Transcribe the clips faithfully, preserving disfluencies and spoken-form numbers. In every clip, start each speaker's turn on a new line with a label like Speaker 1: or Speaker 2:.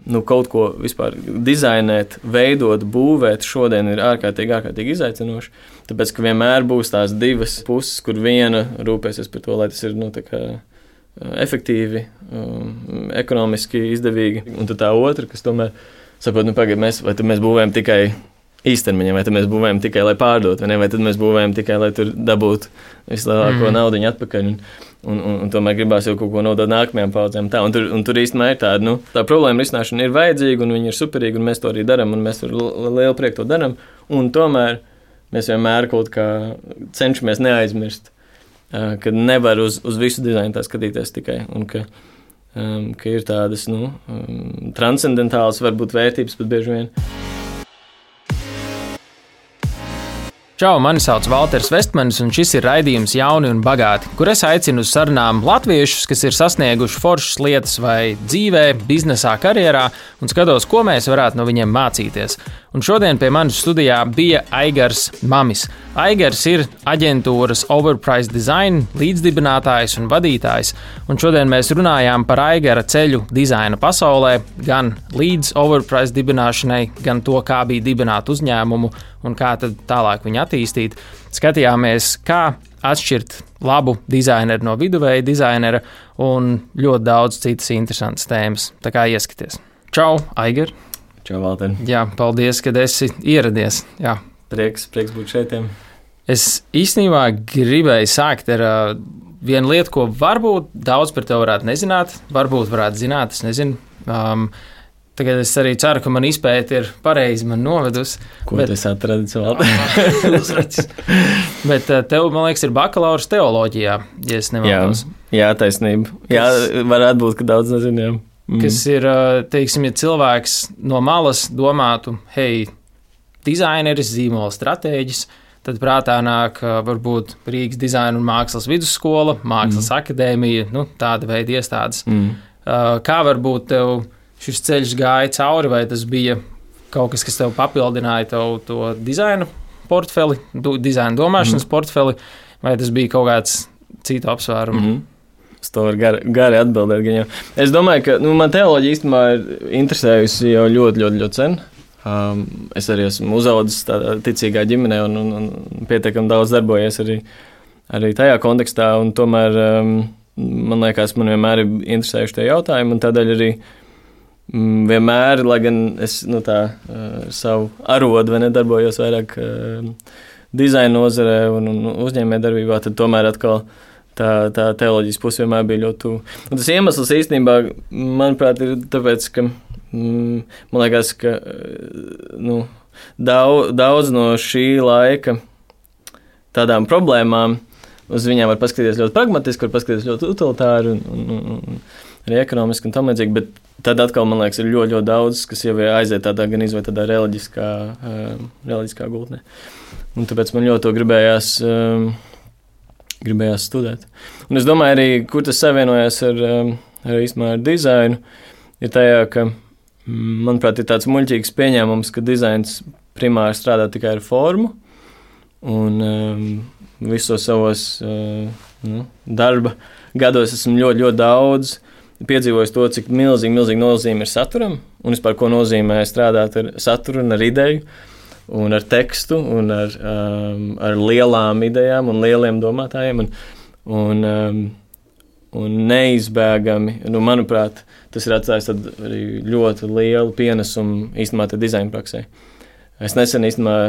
Speaker 1: nu, kaut ko vispār dizainēt, veidot, būvēt šodien ir ārkārtīgi, ārkārtīgi izaicinoši. Tāpēc, ka vienmēr būs tās divas puses, kur viena rūpēsies par to, lai tas ir nu, tā kā efektīvi, um, ekonomiski izdevīgi, un tad tā otra, kas tomēr saprot, nu pagaid, mēs, vai tad mēs būvējam tikai īstermiņā, vai tad mēs būvējam tikai, lai pārdot, vai ne, vai tad mēs būvējam tikai, lai tur dabūtu vislielāko mm. naudiņu atpakaļ, un, un, un, un tomēr gribās jau kaut ko nodot nākamajām paudzēm. Tā, un tur, un tur īstenībā ir tāda, nu, tā problēma risināšana ir vajadzīga, un viņi ir superīgi, un mēs to arī darām, un mēs ar lielu prieku to darām, un tomēr mēs vienmēr kaut kā cenšamies neaizmirst, ka nevar uz, uz visu dizainu tā skatīties tikai, un ka, um, ka ir tādas, nu, um, transcendentālas varbūt vērtības pat bieži vien.
Speaker 2: Čau, mani sauc Valters Vestmanis, un šis ir raidījums Jauni un bagāti, kur es aicinu uz sarunām latviešus, kas ir sasnieguši foršas lietas vai dzīvē, biznesā, karjerā, un skatos, ko mēs varētu no viņiem mācīties. Un šodien pie manis studijā bija Aigars Mamis. Aigars ir aģentūras Overpriced Design līdzdibinātājs un vadītājs, un šodien mēs runājām par Aigara ceļu dizaina pasaulē, gan līdz Overpriced dibināšanai, gan to, kā bija dibināt uzņēmumu un kā tad tālāk viņu attīstīt. Skatījāmies, kā atšķirt labu dizaineru no viduvēja dizainera un ļoti daudz citas interesantas tēmas. Tā kā ieskaties. Čau, Aigar!
Speaker 1: Čau, Valter!
Speaker 2: Jā, paldies, kad esi ieradies. Jā.
Speaker 1: Prieks, prieks būt šeitiem.
Speaker 2: Es īstenībā gribēju sākt ar uh, vienu lietu, ko varbūt daudz par tevi varētu nezināt, varbūt varētu zināt, es nezinu. Um, Tagad es arī ceru, ka man izpēta ir pareizi man novedusi.
Speaker 1: Ko bet... tu esi atradis, Valter?
Speaker 2: Bet tev, man liekas, ir bakalaurs teoloģijā, ja es nemaldos.
Speaker 1: Jā, jā, taisnība. Kas, jā, varētu būt, ka daudz nezinām. Mm.
Speaker 2: Kas ir, teiksim, ja cilvēks no malas domātu, hei, dizaineris, zīmola stratēģis, tad prātā nāk varbūt Rīgas dizaina un mākslas vidusskola, mākslas mm. akadēmija, nu, tāda veida iestādes. Mm. Kā varbūt tev šis ceļš gāja cauri, vai tas bija kaut kas, kas tev papildināja tev to dizaina portfeli, dizaina domāšanas mm. portfeli, vai tas bija kaut kāds citu apsvērumu?
Speaker 1: Mm-hmm. Es to varu gari, gari atbildēt. Gan jau. Es domāju, ka nu, man teoloģija īstenībā ir interesējusi jau ļoti, ļoti, ļoti sen. Um, es arī esmu uzaudzis tādā ticīgā ģimenē un, un, un pietiekami daudz darbojies arī, arī tajā kontekstā, un tomēr um, man liekas, man vienmēr ir interesējuši tie jautājumi, un tādēļ arī vienmēr, lai gan es nu, tā, uh, savu arodu vai nedarbojos vairāk uh, dizaina nozarē un, un uzņēmē darbībā, tad tomēr atkal tā, tā teoloģijas puse vienmēr bija ļoti tuvu. Un tas iemesls īstenībā, manuprāt, ir tāpēc, ka mm, man liekas, ka nu, daudz, daudz no šī laika tādām problēmām uz viņām var paskatīties ļoti pragmatiski, var paskatīties ļoti utilitāri un, un, un arī ekonomiski un tam līdzīgi, bet tad atkal, man liekas, ir ļoti, ļoti daudz, kas jau aiziet tādā gan izvēl tādā reliģiskā, uh, reliģiskā gultnē. Un tāpēc man ļoti to gribējās, um, gribējās studēt. Un es domāju arī, kur tas savienojās ar, um, ar īstenībā ar dizainu, ir tajā, ka, manuprāt, ir tāds muļķīgs pieņēmums, ka dizains primāri strādā tikai ar formu, un um, visos savos uh, nu, darba gados esmu ļoti, ļoti daudz piedzīvojis to, cik milzīgi, milzīgi nozīme ir saturam, un vispār, ko nozīmē strādāt ar saturu un ar ideju, un ar tekstu, un ar, um, ar lielām idejām un lieliem domātājiem, un, un, um, un neizbēgami, nu, manuprāt, tas ir atstājis tad arī ļoti lielu pienesumu īstenībā te dizaina praksē. Es nesen īstenībā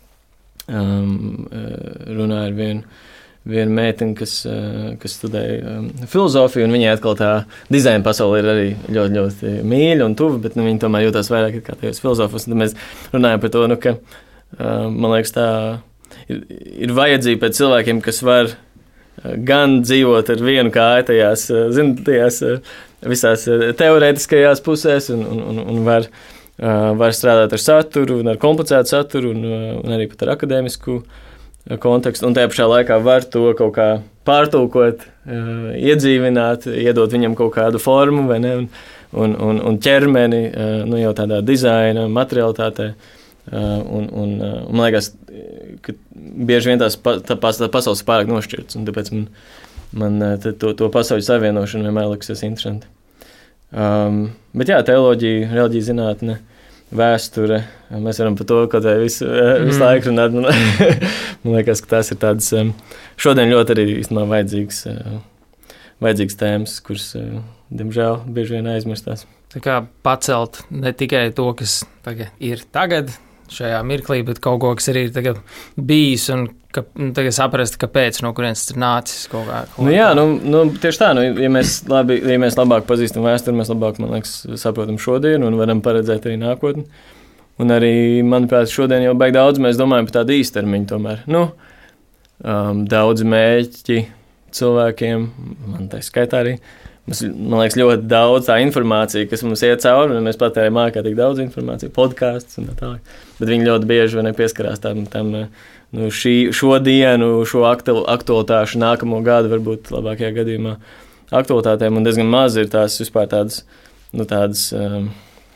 Speaker 1: um, runāju ar vienu viena meitene, kas, kas studēja um, filozofiju, un viņai atkal tā dizaina pasaule ir arī ļoti, ļoti mīļa un tuva, bet nu, viņa tomēr jūtās vairāk kā tajos filozofos. Un tad mēs runājam par to, nu, ka, uh, man liekas, tā ir, ir vajadzība pēc cilvēkiem, kas var uh, gan dzīvot ar vienu kāju tajās, uh, zin, tajās uh, visās uh, teorētiskajās pusēs, un, un, un, un var, uh, var strādāt ar saturu, un ar komplicētu saturu, un, uh, un arī pat ar akadēmisku kontekstu, un tajā pašā laikā var to kaut kā pārtulkot, uh, iedzīvināt, iedot viņam kaut kādu formu, vai ne, un, un, un, un ķermeni, uh, nu jau tādā dizaina, materialitātē, uh, un, un, uh, un man liekas, ka bieži vien tās pa, tā, tā pasaules pārāk nošķirts, un tāpēc man, man to, to pasauļu savienošanu vienmēr liksies interesanti. Um, bet jā, teoloģija, reliģija zinātne, vēsture, mēs varam par to kaut vai visu, visu mm. laiku runāt. Man, man liekas, ka tās ir tādas šodien ļoti arī īstenībā vajadzīgas, vajadzīgas tēmas, kuras, diemžēl, bieži vien aizmirstās.
Speaker 2: Tā kā pacelt ne tikai to, kas tagad ir tagad, šajā mirklī, bet kaut ko, kas arī ir tagad bijis un ka, nu, tagad saprast, kāpēc, no kurienes tas ir nācis kaut kā. Kaut
Speaker 1: nu, jā, nu, nu, tieši tā, nu, ja, mēs labi, ja mēs labāk pazīstam vēsturi, mēs labāk, man liekas, saprotam šodienu un varam paredzēt arī nākotni. Un arī, manuprāt, šodien jau baigi daudz mēs domājam par tādu īstermiņu tomēr. Nu, um, daudz mēķi cilvēkiem, man tā skaitā arī. Mums, man liekas, ļoti daudz tā informācija, kas mums iet cauri, un mēs patērējam ārkārtīgi daudz informāciju, podkāstus un tā tālāk. Bet viņi ļoti bieži vai nepieskarās tam, tam nu, šī, šo dienu, šo aktualitāšu, nākamo gadu, varbūt labākajā gadījumā aktualitātēm, un diezgan maz ir tās vispār tādas, nu, tādas um,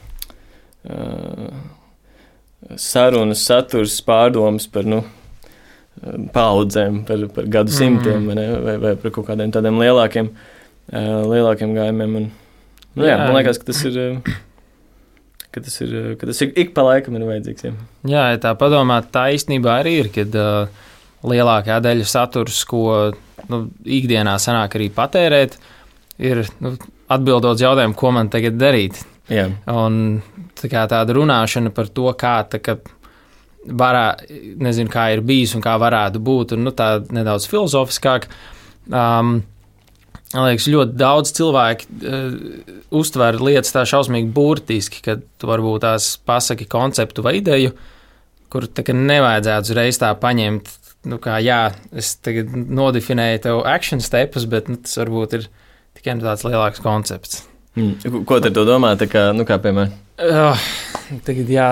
Speaker 1: uh, sarunas, saturs, pārdomas par, nu, paudzēm, par, par gadu simtiem, mm. vai, ne, vai, vai par kaut kādiem tādiem lielākiem lielākiem gājumiem. Un, nu, jā, jā, man liekas, ka tas ir, ka tas ir, ka tas ir ik pa laikam ir vajadzīgs. Jā,
Speaker 2: jā ja tā padomāt, tā īstenībā arī ir, kad uh, lielākā daļa saturs, ko nu, ikdienā sanāk arī patērēt, ir nu, atbildot jautājumu, ko man tagad darīt.
Speaker 1: Jā. Un
Speaker 2: tā kā tāda runāšana par to, kā tā, ka varā, nezinu, kā ir bijis un kā varētu būt, un nu, tā nedaudz filozofiskāk. Um, Man liekas, ļoti daudz cilvēki uh, uztver lietas tā šausmīgi burtiski, kad tu varbūt tās pasaki konceptu vai ideju, kur tā kā nevajadzētu uzreiz tā paņemt, nu kā jā, es tagad nodefinēju tev action stepus, bet nu, tas varbūt ir tikai tāds lielāks koncepts.
Speaker 1: Mm. Ko tad tu domā, tā kā, nu kā piemēram?
Speaker 2: Uh, tagad jā...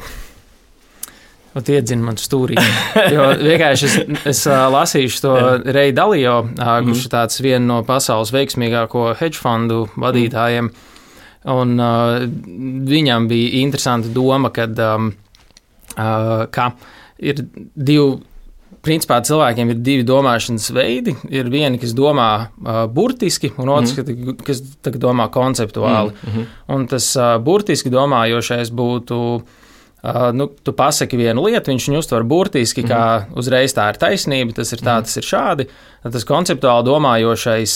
Speaker 2: Ot iedzina man stūrī. Jo vienkārši es, es uh, lasīšu to Reju Dalio, uh, mm. kurš ir tāds viena no pasaules veiksmīgāko hedge fondu vadītājiem. Un uh, viņam bija interesanta doma, kad um, uh, ka ir divi, principā cilvēkiem ir divi domāšanas veidi. Ir vieni, kas domā uh, burtiski, un otrs, mm. kas tagad domā konceptuāli. Mm. Un tas uh, burtiski domājošais būtu... Uh, nu, tu pasaki vienu lietu, viņš viņu uztver burtiski, kā mm. uzreiz tā ir taisnība, tas ir tā, tas ir šādi. Tas konceptuāli domājošais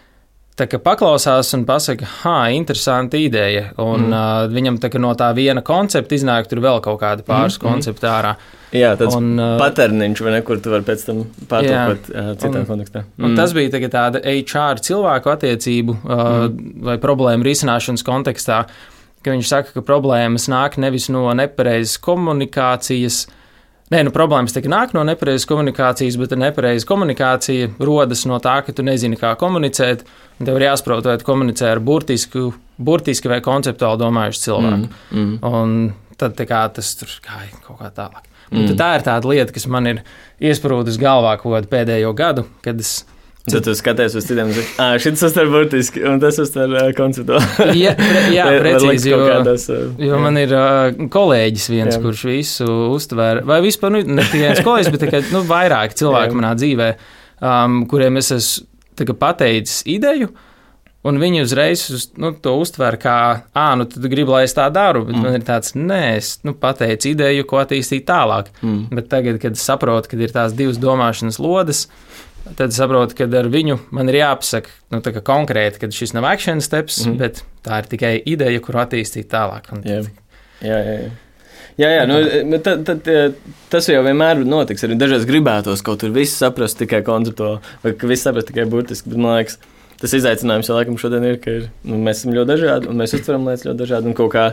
Speaker 2: tā kā paklausās un pasaka, ha, interesanta ideja. Un mm. uh, viņam tā kā no tā viena koncepta iznāk tur vēl kaut kāda pāris mm. koncepta ārā.
Speaker 1: Jā, tāds un, uh, paterniņš, vai ne, kur tu vari pēc tam pārtulkot uh, citā
Speaker 2: un,
Speaker 1: kontekstā. Mm.
Speaker 2: Un tas bija tā tāda H R cilvēku attiecību uh, mm. vai problēmu risināšanas kontekstā, ka viņš saka, ka problēmas nāk nevis no nepareizas komunikācijas. Nē, nu problēmas tikai nāk no nepareizas komunikācijas, bet nepareiza komunikācija rodas no tā, ka tu nezini, kā komunicēt, un tev ir jāsaprot, vai tu komunicē ar burtisku, burtiski vai konceptuāli domājušu cilvēku. Mm, mm. Un tad tā kā tas tur gāja kaut kā tālāk. Mm. Un tā ir tāda lieta, kas man ir iesprūdus galvā kaut kādu pēdējo gadu, kad es
Speaker 1: Tad tu skaties uz citiem, un ah, šis uztver burtiski, un tas uztver uh, konceptuāli.
Speaker 2: Jā, jā precīzi, jo,
Speaker 1: kādas, uh,
Speaker 2: jo man ir uh, kolēģis viens, jā. Kurš visu uztver, vai vispār, nu, ne tikai viens kolēģis, bet tikai, nu, vairāki cilvēki jā. Manā dzīvē, um, kuriem es esmu pateicis ideju, un viņi uzreiz uz, nu, to uztver kā, ā, nu, tu gribi, lai es tā daru, bet mm. man ir tāds, nē, es, nu, pateicu ideju, ko attīstīt tālāk. Mm. Bet tagad, kad es saprotu, kad ir tās divas domāšanas lodes, tad saprotu, ka ar viņu man ir jāpasaka nu, konkrēti, ka šis nav action steps, mm. bet tā ir tikai ideja, kuru attīstīt tālāk. Un...
Speaker 1: Jā, jā, jā. jā, jā nu, tad, tad, tas jau vienmēr notiks. Arī dažreiz gribētos kaut kur visu saprast tikai konceptuāli, vai ka visu saprast tikai burtiski, bet man liekas, tas izaicinājums jau laikam šodien ir, ka ir, nu, mēs esam ļoti dažādi, un mēs uztveram lietas ļoti dažādi, un kaut kā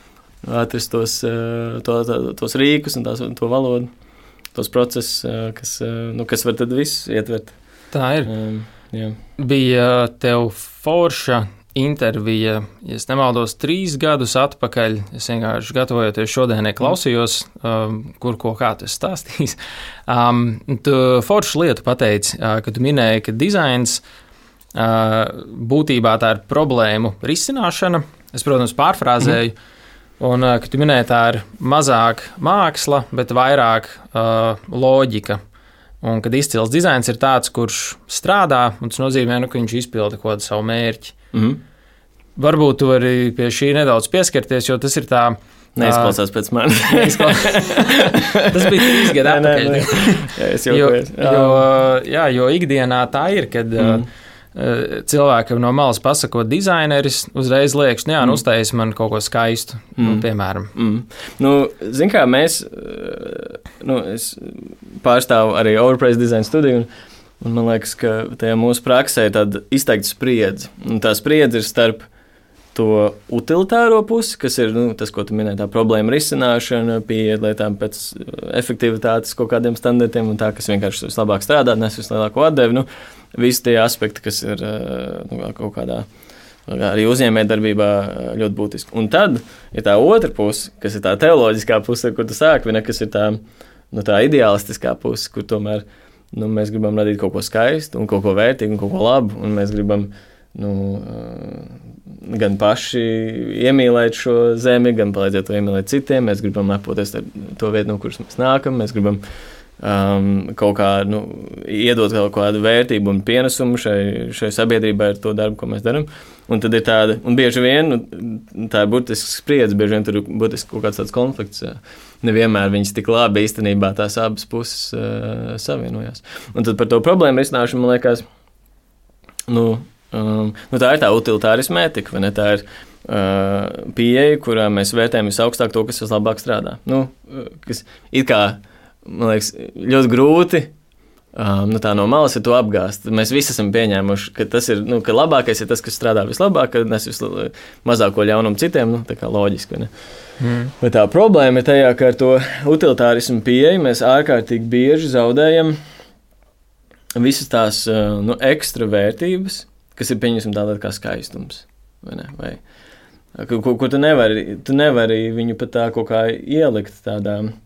Speaker 1: atrast tos, to, to, tos rīkus un tās, to valodu. Tos procesus, kas, nu, kas var tad visu ietvert.
Speaker 2: Tā ir.
Speaker 1: Um, jā.
Speaker 2: Bija tev forša intervija, ja es nemaldos, trīs gadus atpakaļ. Es vienkārši gatavojoties šodienai klausījos, um, kur ko kā tu stāstījis. Um, tu foršu lietu pateici, uh, ka tu minēji, ka dizains uh, būtībā tā ir problēmu risināšana. Es, protams, pārfrāzēju. Mm. Un, ka tu minēji, tā ir mazāk māksla, bet vairāk uh, loģika. Un, kad izcils dizains ir tāds, kurš strādā, un tas nozīmē, nu, ka viņš izpilda kaut kādu savu mērķi. Mm-hmm. varbūt tu vari pie šī nedaudz pieskarties, jo tas ir tā.
Speaker 1: Neizklausās pēc manis.
Speaker 2: Tas bija trīs gadu atpakaļ.
Speaker 1: Nē, nē. Jā, es jokojos.
Speaker 2: Jo, jo, jā, jo ikdienā tā ir, kad mm. cilvēkam no malas pasakot dizaineris, uzreiz liekas, nu jā, nu uztais man kaut ko skaistu, mm. nu, piemēram.
Speaker 1: Mm. Nu, zin kā, mēs, nu, es pārstāvu arī Overpriced Design studiju, un, un man liekas, ka tajā mūsu praksē ir tāda izteikta spriedze. Un tā spriedze ir starp to utilitāro pusi, kas ir nu, tas, ko tu minēji, tā problēma risināšana, pieiet lietām pēc efektivitātes kaut kādiem standartiem un tā, kas vienkārši vislabāk strādā, nes vislielāko atdevi. Nu, visi tie aspekti, kas ir nu, kaut kādā arī uzņēmējdarbībā ļoti būtiski. Un tad ir tā otra puse, kas ir tā teoloģiskā puse, kur tu sāki, kas ir tā, nu, tā ideālistiskā puse, kur tomēr nu, mēs gribam radīt kaut ko skaistu un kaut ko vērtīgu un kaut ko labu, un mēs gribam nu, gan paši iemīlēt šo zemi, gan palīdzēt to iemīlēt citiem. Mēs gribam lepoties ar to vietu, no kuras mēs nākam. Mēs gribam um, kaut kā nu, iedot kaut kādu vērtību un pienesumu šai, šai sabiedrībai ar to darbu, ko mēs darām. Un tad ir tāda, un bieži vien nu, tā ir burtisks spriedze, bieži vien tur ir burtiski kaut kāds tāds konflikts. Nevienmēr viņas tik labi īstenībā tās abas puses uh, savienojās. Un tad par to problēmu risināšanu, man liekas, nu, Um, nu tā ir tā utilitārisma etika, vai ne? Tā ir uh, pieeja, kurā mēs vērtējam visaugstāk to, kas vislabāk strādā. Nu, kas it kā, man liekas, ļoti grūti um, nu tā no malas ir to apgāst. Mēs visi esam pieņēmuši, ka tas ir, nu, ka labākais ir tas, kas strādā vislabāk, ka nes vismazāko ļaunumu citiem, nu, tā kā loģiski, vai ne? Mm. Bet tā problēma ir tajā, ka ar to utilitārismu pieeju mēs ārkārtīgi bieži zaudējam visas tās uh, nu, ekstra vērtības, kas ir, pieņemsim, tāda kā skaistums, vai ne? Vai, kur, kur tu nevari, tu nevari viņu pat tā kaut kā ielikt tādā uh,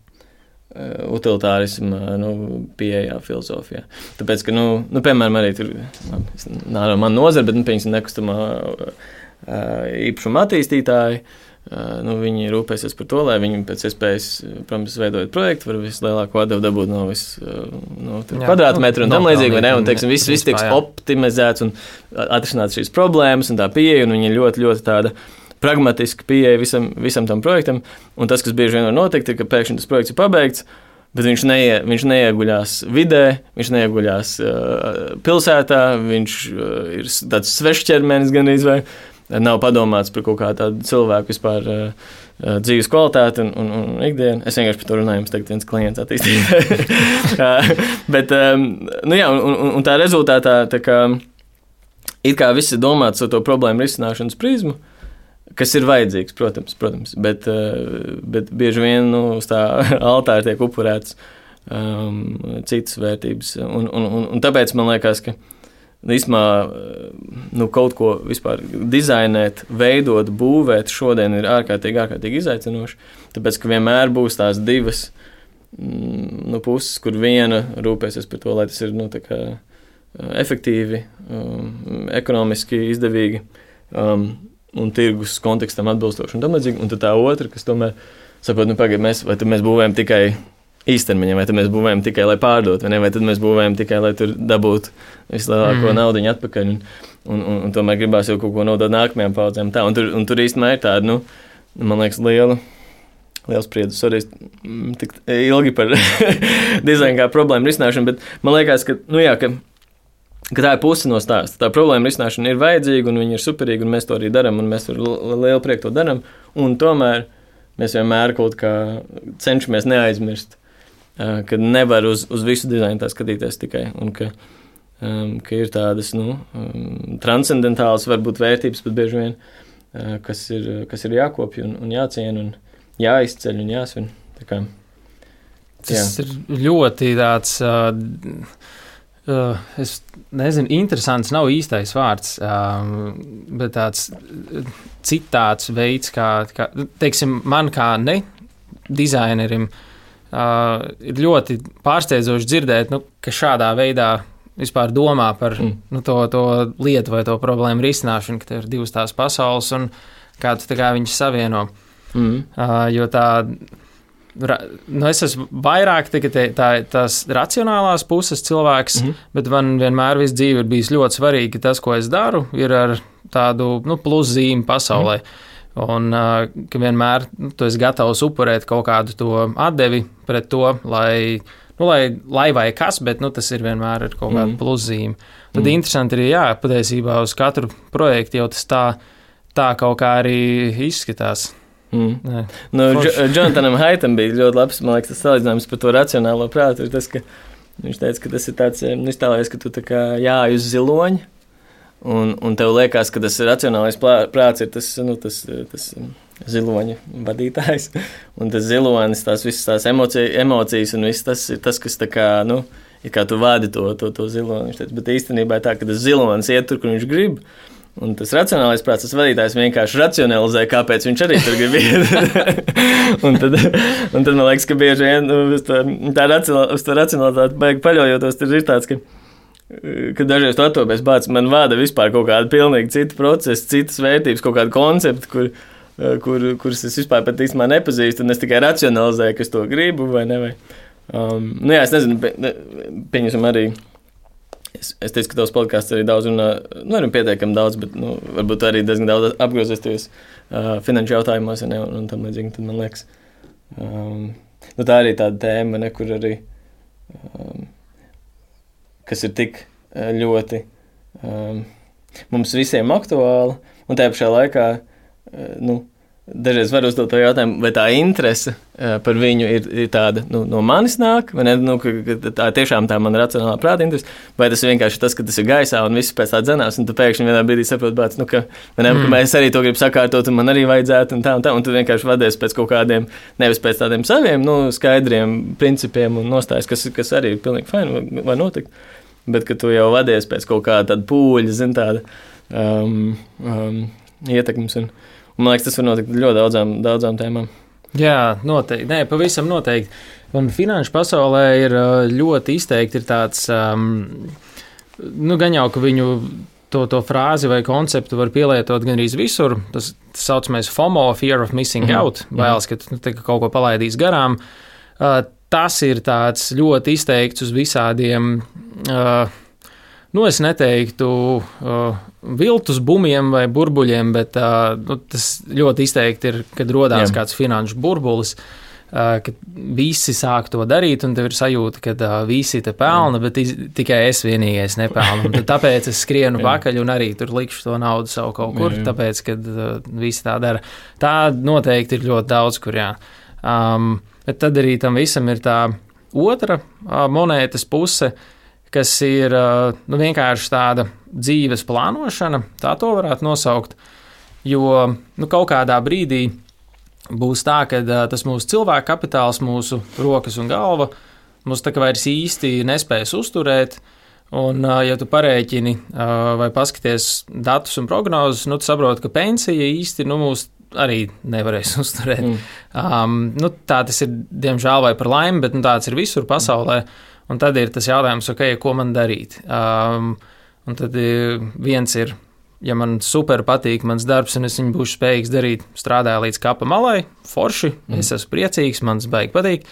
Speaker 1: utilitārisma nu, pieejā, filozofijā. Tāpēc, ka, nu, nu piemēram, arī tur, labi, nav man nozara, bet, nu, pieņemsim, nekustamā uh, īpašuma attīstītāji, uh, nu, viņi rūpēsies par to, lai viņi pēc iespējas, protams, veidojot projektu, var vislielāko atdevu dabūt no vis, uh, no kvadrātmetru un tam līdzīgi, vai ne? Un, teiksim, viss, viss tiks optimizēts un atrisināt šīs problēmas un tā pieeja, un viņi ļoti, ļoti tāda pragmatiska pieeja visam, visam tam projektam. Un tas, kas bieži vien var notikt, ir, ka pēkšņi tas projekts ir pabeigts, bet viņš, neie, viņš neieguļās vidē, viņš neieguļās uh, pilsētā, viņš uh, ir tāds svešķermenis gan izvēl. Nav padomāts par kaut kādu tādu cilvēku vispār uh, dzīves kvalitāti un, un, un ikdienu. Es vienkārši par to runāju, jums tagad viens klients attīstīt. Bet, um, nu jā, un, un, un tā rezultātā, tā kā, it kā viss ir domāts ar to problēmu risināšanas prizmu, kas ir vajadzīgs, protams, protams, bet, uh, bet bieži vien nu, uz tā altāra tiek upurēts um, citas vērtības. Un, un, un, un tāpēc man liekas, ka īstenībā nu, kaut ko vispār dizainēt, veidot, būvēt šodien ir ārkārtīgi, ārkārtīgi izaicinoši. Tāpēc, ka vienmēr būs tās divas nu, puses, kur viena rūpēsies par to, lai tas ir nu, tā kā, efektīvi, um, ekonomiski izdevīgi um, un tirgus kontekstam atbilstoši un tam līdzīgi. Un tad tā otra, kas tomēr saprot, nu pagaid, mēs, vai tad mēs būvējam tikai īstermiņā, vai tad mēs būvējam tikai, lai pārdot, vai ne, vai tad mēs būvējam tikai, lai tur dabūtu vislielāko mm. naudiņu atpakaļ, un, un, un, un tomēr gribās jau kaut ko nodot nākamajām paudzēm. Tā, un tur, un tur īstenībā ir tāda, nu, man liekas, liela, liela spriedze. Sorry, tik ilgi par dizainu kā problēmu risināšanu, bet man liekas, ka, nu jā, ka, ka tā ir puse no stāsta. Tā problēma risināšana ir vajadzīga, un viņa ir superīga, un mēs to arī darām, un mēs ar lielu prieku to darām, un tomēr mēs vienmēr kaut kā cenšamies neaizmirst, kad nevar uz, uz visu dizainu tā skatīties tikai, un ka, um, ka ir tādas, nu, um, transcendentālas varbūt vērtības pat bieži vien, uh, kas ir, kas ir jākopja un, un jāciena un jāizceļ un jāsvin. Tā kā,
Speaker 2: tas jā. Ir ļoti tāds, uh, uh, es nezinu, interesants nav īstais vārds, uh, bet tāds citāds veids, kā, kā teiksim, man kā ne dizainerim, Uh, ir ļoti pārsteidzoši dzirdēt, nu, ka šādā veidā vispār domā par mm. nu, to, to lietu vai to problēmu risināšanu, ka te ir divas tās pasaules un kā tu tā kā viņas savieno. Mm. Uh, jo tā, nu, es esmu vairāk tikai te, tā, tās racionālās puses cilvēks, mm. bet man vienmēr visu dzīvi ir bijis ļoti svarīgi, ka tas, ko es daru, ir ar tādu nu, pluszīmi pasaulē. Mm. Un uh, ka vienmēr nu, tu esi gatavs upurēt kaut kādu to atdevi pret to, lai, nu, lai, lai vai kas, bet nu, tas ir vienmēr ar kaut kādu mm. pluszīmi. Tad mm. interesanti ir, jā, patiesībā uz katru projektu jau tas tā, tā kaut kā arī izskatās.
Speaker 1: Mm. Nu, Jonathanam Haitam bija ļoti labs, man liekas, tas salīdzinājums par to racionālo prātu. Ir tas, ka viņš teica, ka tas ir tāds, nu, iztēlojies, ka tu tā kā jāj uz ziloņa. Un, un tev liekas, ka tas racionālais prāts ir tas, nu, tas, tas ziloņa vadītājs. Un tas zilonis, tās visas tās emocijas, emocijas un viss tas ir tas, kas tā kā, nu, ir kā tu vādi to, to, to ziloni. Bet īstenībā ir tā, ka tas zilonis iet tur, kur viņš grib. Un tas racionālais prāts, tas vadītājs vienkārši racionalizē, kāpēc viņš arī tur grib iet. un, tad, un tad man liekas, ka bieži vien nu, uz to, tā racional, uz to racionalitāti baigi paļaujoties, tur ir tāds, ka kad dažreiz tu atopies bāc, man vada vispār kaut kāda pilnīgi cita procesa, citas vērtības, kaut kāda koncepta, kur, kur, kuras es vispār pat īstenībā nepazīstu, un es tikai racionalizēju, ka es to gribu vai ne. Vai. Um, nu jā, es nezinu, pieņemsim arī, es, es teicu, ka tavs podcasts arī daudz runā, nu arī pietiekami daudz, bet nu, varbūt arī diezgan daudz apgrozies tajos uh, finanšu jautājumos, ja ne, un, un tam līdzīgi, tad man liekas. Um, nu tā arī tāda tēma, ne, kur arī um, kas ir tik ļoti um, mums visiem aktuāla, un tajā pašā laikā, uh, nu, dažreiz var uzdot to jautājumu, vai tā interese uh, par viņu ir, ir tāda, nu, no manis nāk, vai ne, nu, ka, ka tā tiešām tā man racionālā prāta interese, vai tas ir vienkārši tas, ka tas ir gaisā un viss pēc tā dzenās, un tu pēkšņi vienā brīdī saproti, bāc, nu, ka, ne, mm. ka es arī to gribu sakārtot, un man arī vajadzētu, un tā, un tā, un tu vienkārši vadies pēc kaut kādiem, nevis pēc tādiem saviem, nu, skaidriem principiem un nostājas, kas, kas arī ir pilnīgi fajn, vai, vai notikt. Bet, ka tu jau vadies pēc kaut kāda tāda pūļa, zin, tāda um, um, ietekmes. Un, un man liekas, tas var notikt ļoti daudzām, daudzām tēmām.
Speaker 2: Jā, noteikti. Nē, pavisam noteikti. Un finanšu pasaulē ir ļoti izteikti ir tāds, um, nu, gan jau, ka viņu to, to frāzi vai konceptu var pielietot gan arī visur. Tas, tas saucamais FOMO, Fear of Missing mm-hmm. Out, bailes, ka nu, kaut ko palaidīs garām. Uh, Tas ir tāds ļoti izteikts uz visādiem, uh, nu es neteiktu uh, viltus bumiem vai burbuļiem, bet uh, nu, tas ļoti izteikti ir, kad rodās Jā. Kāds finanšu burbulis, uh, kad visi sāk to darīt un tev ir sajūta, ka uh, visi te pelna, Jā. Bet iz, tikai es vienīgais nepelnu. Tāpēc es skrienu pakaļ un arī tur likšu to naudu savu kaut kur, Jā. Tāpēc, kad uh, visi tā dara. Tā noteikti ir ļoti daudz, kur jā. Um, Bet tad arī tam visam ir tā otra uh, monētas puse, kas ir uh, nu, vienkārši tāda dzīves plānošana, tā to varētu nosaukt. Jo nu, kaut kādā brīdī būs tā, ka uh, tas mūsu cilvēka kapitāls, mūsu rokas un galva, mūs tā kā vairs īsti nespējas uzturēt. Un, uh, ja tu parēķini uh, vai paskaties datus un prognozes, nu, tu saproti, ka pensija īsti nu, mūs arī nevarēs uzturēt. Mm. Um, nu, tā tas ir, diemžēl, vai par laimi, bet nu, tāds ir visur pasaulē. Un tad ir tas jautājums, ok, ko man darīt? Um, un tad viens ir, ja man super patīk mans darbs, un es viņu būšu spējīgs darīt, strādāju līdz kapa malai, forši, mm. es esmu priecīgs, man tas baigi patīk.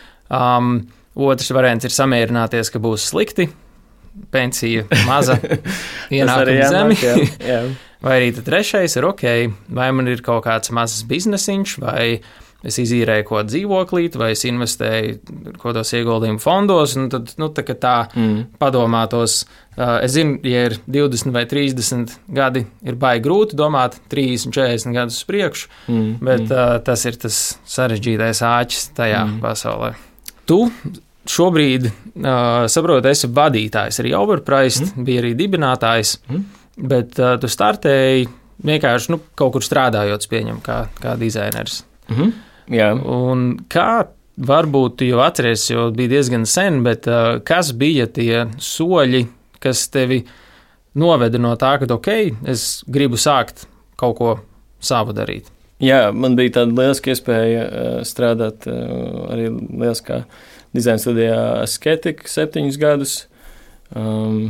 Speaker 2: Um, otrs variants ir samierināties, ka būs slikti, pensija maza, ienākuma zemi. Jā, jā. Vai arī trešais ir ok, vai man ir kaut kāds mazs biznesiņš, vai es izīrēju ko dzīvoklīt, vai es investēju kaut kādos ieguldījumu fondos, un tad, nu, tā, tā mm. padomātos. Uh, es zinu, ja ir divdesmit vai trīsdesmit gadi, ir baigi grūti domāt, trīsdesmit, četrdesmit gadus uz priekšu, mm. bet uh, tas ir tas sarežģītais āķis tajā mm. pasaulē. Tu šobrīd, uh, saproti, esi vadītājs arī Overpriced, mm. bija arī dibinātājs, mm. bet uh, tu startēji vienkārši nu, kaut kur strādājot, pieņem, kā, kā dizaineris.
Speaker 1: Mm-hmm. Jā.
Speaker 2: Un kā varbūt tu jau atceries, jo bija diezgan sen, bet uh, kas bija tie soļi, kas tevi noveda no tā, ka ok, es gribu sākt kaut ko savu darīt?
Speaker 1: Jā, man bija tāda lieliska iespēja uh, strādāt uh, arī lieliskā dizaina studijā Asketika septiņus gadus. Um,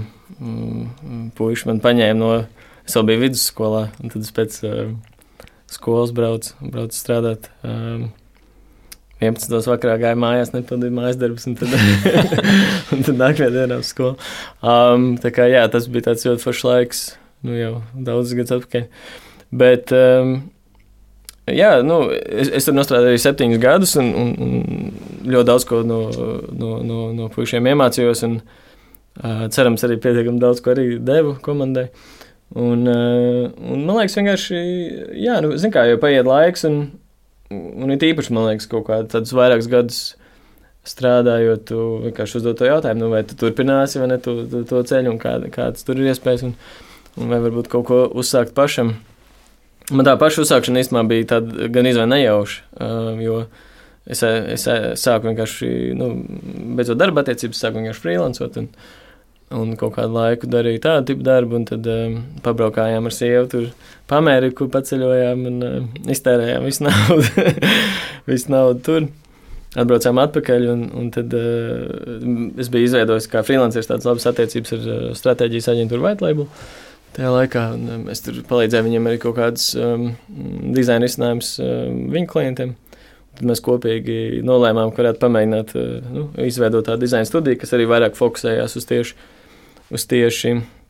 Speaker 1: um, puiši man paņēma no, es vēl biju vidusskolā, un tad es pēc uh, skolas braucu, braucu strādāt. Um, vienpadsmitos vakarā gāju mājās, nepildīju mājas darbus, un tad, un tad nākamajā dienā uz skolu. Um, tā kā jā, tas bija tāds ļoti foršs laiks, nu, jau daudzus gadus atpakaļ. Bet, um, jā, nu, es, es tur nostrādāju septiņus gadus un, un, un ļoti daudz ko no, no, no, no puišiem iemācījos un uh, cerams arī pietiekami daudz ko arī devu komandai. Un, uh, un man liekas vienkārši, jā, nu, zin kā, jau paiet laiks un, un ir īpaši, man liekas, kaut kā tādus vairākus gadus strādājot, tu vienkārši uzdot to jautājumu, nu, vai tu turpināsi vai ne to, to, to ceļu un kā, kāds tur ir iespējas un, un vai varbūt kaut ko uzsākt pašam. Man tā paša uzsākšana īstenībā bija tāda gan izvēl nejauša, uh, jo es, es sāku vienkārši, nu, beidzot darba attiecības, sāku vienkārši freelancot un, un kaut kādu laiku darīju tādu tipu darbu un tad um, pabraukājām ar sievu tur pa Ameriku, paceļojām un uh, iztērējām visu naudu, visu naudu tur. Atbraucām atpakaļ, un, un tad uh, es biju izveidojis kā freelanceris tādas labas attiecības ar uh, stratēģijas aģentūru White Label. Tajā laikā un, um, es tur palīdzēju viņiem arī kaut kādus um, dizaina risinājumus um, viņu klientiem. Tad mēs kopīgi nolēmām, ka varētu pamēģināt uh, nu, izveidot tādu dizaina studiju, kas arī vairāk fokusējās uz tieši, uz tieši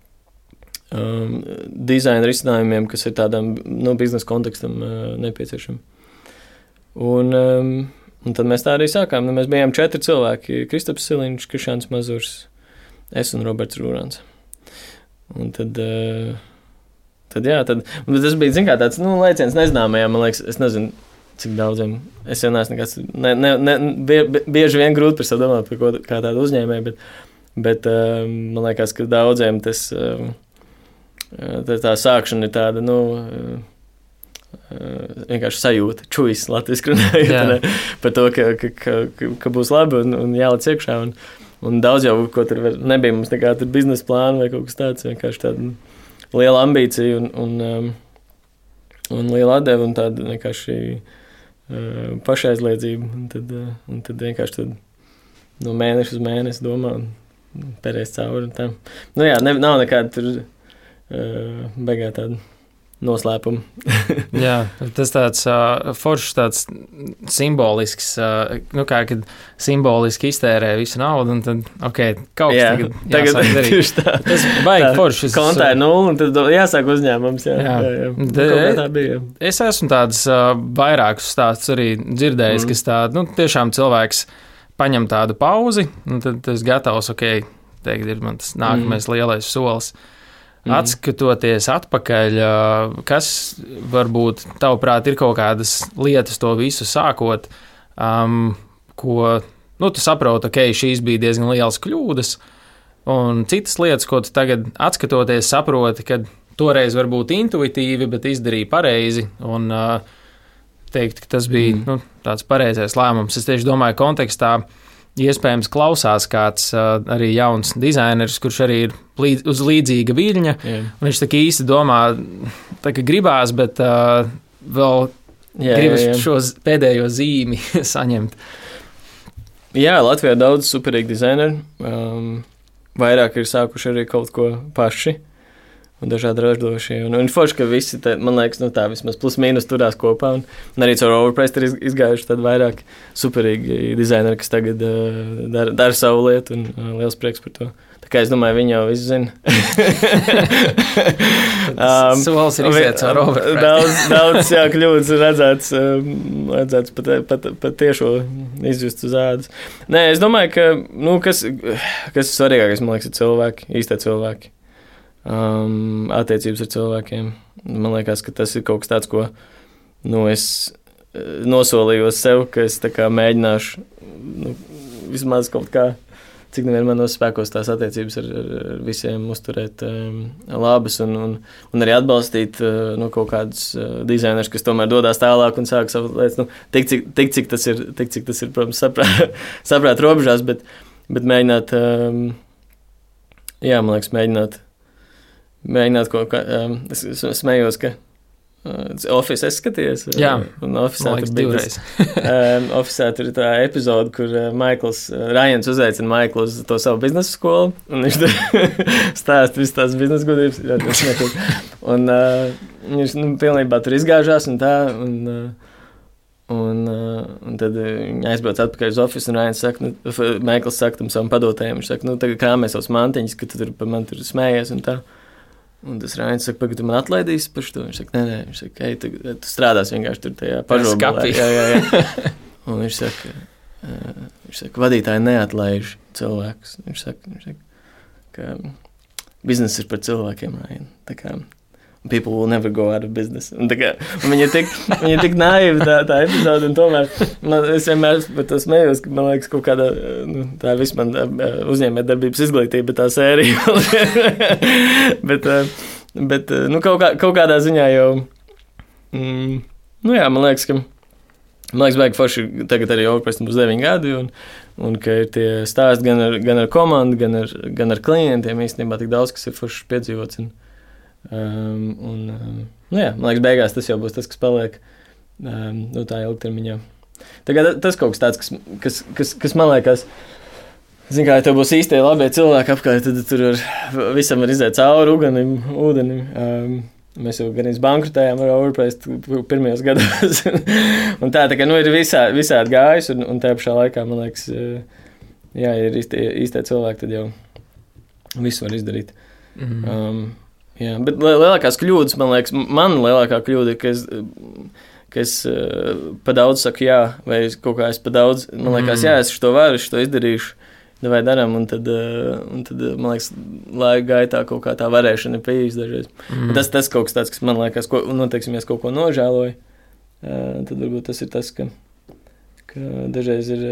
Speaker 1: um, dizaina risinājumiem, kas ir tādam nu, biznesa kontekstam uh, nepieciešami. Un... Um, Un tad mēs tā arī sākām. Nu, mēs bijām četri cilvēki. Kristaps Siliņš, Krišāns Mazurs, es un Roberts Rūrāns. Un tad, uh, tad jā, tad, un tas bija, zin kā, tāds, nu, lēciens nezināmajām, man liekas, es nezinu, cik daudziem. Es jau neesmu nekāds, ne, ne, ne, bie, bieži vien grūti par sevi domāt par ko, kā tādu uzņēmēju, bet, bet uh, man liekas, ka daudziem tas, uh, tā, tā sākšana ir tāda, nu, uh, vienkārši sajūta, čujas latviski runājot par to, ka, ka, ka, ka būs labi un, un jālic iekšā. Un, un daudz jau, ko tur var, nebija mums nekā tur biznesa plāna vai kaut kas tāds, vienkārši tāda liela ambīcija un, un, um, un liela atdeva un tāda vienkārši uh, pašaizliedzība. Un tad, uh, un tad vienkārši tad no mēneša uz mēnesi domā un pērēs cauri un tā. Nu jā, ne, nav nekāda tur uh, beigā tāda noslēpumu.
Speaker 2: Jā, tas tāds uh, foršs, tāds simbolisks, uh, nu kā, kad simboliski iztērē visu naudu, un tad, ok, kaut kas
Speaker 1: jā,
Speaker 2: tagad jāsāk darīt. Tā, tas baigi foršs.
Speaker 1: Kontā ir nulle, un tad jāsāk uzņēmums, jā. jā. jā, jā. De, tā bija.
Speaker 2: Es esmu tādas uh, vairākus stāstus arī dzirdējis, mm. kas tāda, nu, tiešām cilvēks paņem tādu pauzi, un tad tas gatavs, ok, teikt, ir man tas nākamais mm. lielais solis. Atskatoties atpakaļ, kas varbūt tavuprāt ir kaut kādas lietas to visu sākot, um, ko, nu, tu saproti, ok, šīs bija diezgan lielas kļūdas, un citas lietas, ko tu tagad atskatoties saproti, kad toreiz varbūt intuitīvi, bet izdarīja pareizi, un uh, teikt, ka tas bija, mm. nu, tāds pareizais lēmums. Es tieši domāju kontekstā, iespējams klausās kāds uh, arī jauns dizaineris, kurš arī ir līdz, uz līdzīga viļņa, yeah. un viņš tā kā īsti domā, tā kā gribās, bet uh, vēl yeah, gribas yeah, yeah. šo pēdējo zīmi saņemt.
Speaker 1: Jā, Latvijā daudz superīgi dizaineri, um, vairāk ir sākuši arī kaut ko paši, un dažādi ražošie. Un, un forši, ka visi, te, man liekas, nu tā vismaz plus mīnus turās kopā. Un, un arī caur Overpriced ir izgājuši tad vairāk superīgi dizaineri, kas tagad uh, dara, dara savu lietu, un uh, liels prieks par to. Tā kā es domāju, viņi jau visu zina.
Speaker 2: um, Solis ir iziet caur Overpriced.
Speaker 1: Daudz, daudz jā, kļūdas redzēts, um, redzēts pat, pat, pat tiešo izjust uz ādas. Nē, es domāju, ka, nu, kas, kas ir svarīgākais, man liekas, ir cilvēki, īstie cilvēki. Um, attiecības ar cilvēkiem. Man liekas, ka tas ir kaut kas tāds, ko nu, es nosolījos sev, ka es tā kā mēģināšu nu, vismaz kaut kā, cik nevien manos spēkos tās attiecības ar, ar visiem uzturēt um, labas un, un, un arī atbalstīt uh, nu, kaut kādus uh, dizainerus, kas tomēr dodās tālāk un sāk savu lietas. Nu, tik, cik, tik, cik tas ir, tik, cik tas ir, protams, saprāt, saprāt robežās, bet, bet mēģināt, um, jā, man liekas, mēģināt Mēģināt ko, ka, um, es, es smējos, ka uh, Office es skaties.
Speaker 2: Jā,
Speaker 1: un Officeā
Speaker 2: liekas,
Speaker 1: tur bija tas, um, Officeā tur ir tā epizode, kur uh, Maikls, uh, Rajans uzaicina Maiklu uz to savu biznesa skolu, un viņš tur stāst visu tās biznesa gudrības. Jā, tas nekūt. Un uh, viņš, nu, pilnībā tur izgāžās un tā, un, uh, un, uh, un tad viņi aizbrauc atpakaļ uz Office, un Rajans saka, nu, Maikls saka tam savam padotējiem, viņš saka, nu, tagad kā mēs savus mantiņus, ka tu tur par mani tur smējies un tā. Un tas Rainis saka, ka tu man atlaidīsi par šo. Viņš saka, nē, nē, viņš saka, ej, tu, tu strādās vienkārši tur tajā pažobalē. Jā, jā, jā. Un viņš saka, uh, viņš saka, vadītāji neatlaiž cilvēkus. Viņš saka, viņš saka, ka bizness ir par cilvēkiem, Raini. Tā kā people will never go out of business. Un tā kā, un viņa ir tik, viņa ir tik naiva tā, tā epizode, un tomēr man, es vienmēr par to smējos, ka man liekas kaut kādā, nu, tā ir viss man uzņēmē darbības izglītība, tā sērija. bet, bet, nu, kaut, kā, kaut kādā ziņā jau, mm, nu jā, man liekas, ka Man liekas, baigi forši tagad arī Overprestam būs deviņi gadi, un, un ka ir tie stāsti gan ar, gan ar komandu, gan ar, gan ar klientiem. Īstenībā tik daudz, kas ir forši piedzīvots. Un, um, un, um, nu jā, man liekas, beigās tas jau būs tas, kas paliek um, nu, tā ilgtermiņā. Tagad tas kaut kas tāds, kas, kas, kas, kas man liekas, zin kā, ja tev būs īstie labie cilvēki apkārt, tad tur var, visam var iziet cauri uganim, ūdenim. Um, Mēs jau gan izbankrutējām ar Overprest pirmajos gados. un tā, tā kā, nu, ir visā, visādi gājis, un, un tā pašā laikā, man liekas, jā, ja ir īstie, īstie cilvēki, tad jau visu var izdarīt. Mm-hmm. Um, jā, bet lielākās kļūdas, man liekas, man lielākā kļūda ir, ka es, ka es uh, pa daudz saku jā, vai kaut kā es pa daudz, man liekas, mm-hmm. jā, es šo varu, es šo izdarīšu. Vai darām, un tad, un tad, man liekas, laika gaitā kaut kā tā varēšana ir pieejas dažreiz. Mm. Tas, tas kaut kas tāds, kas man liekas, ko, nu, teiksim, ja es kaut ko nožēloju, tad varbūt tas ir tas, ka, ka dažreiz ir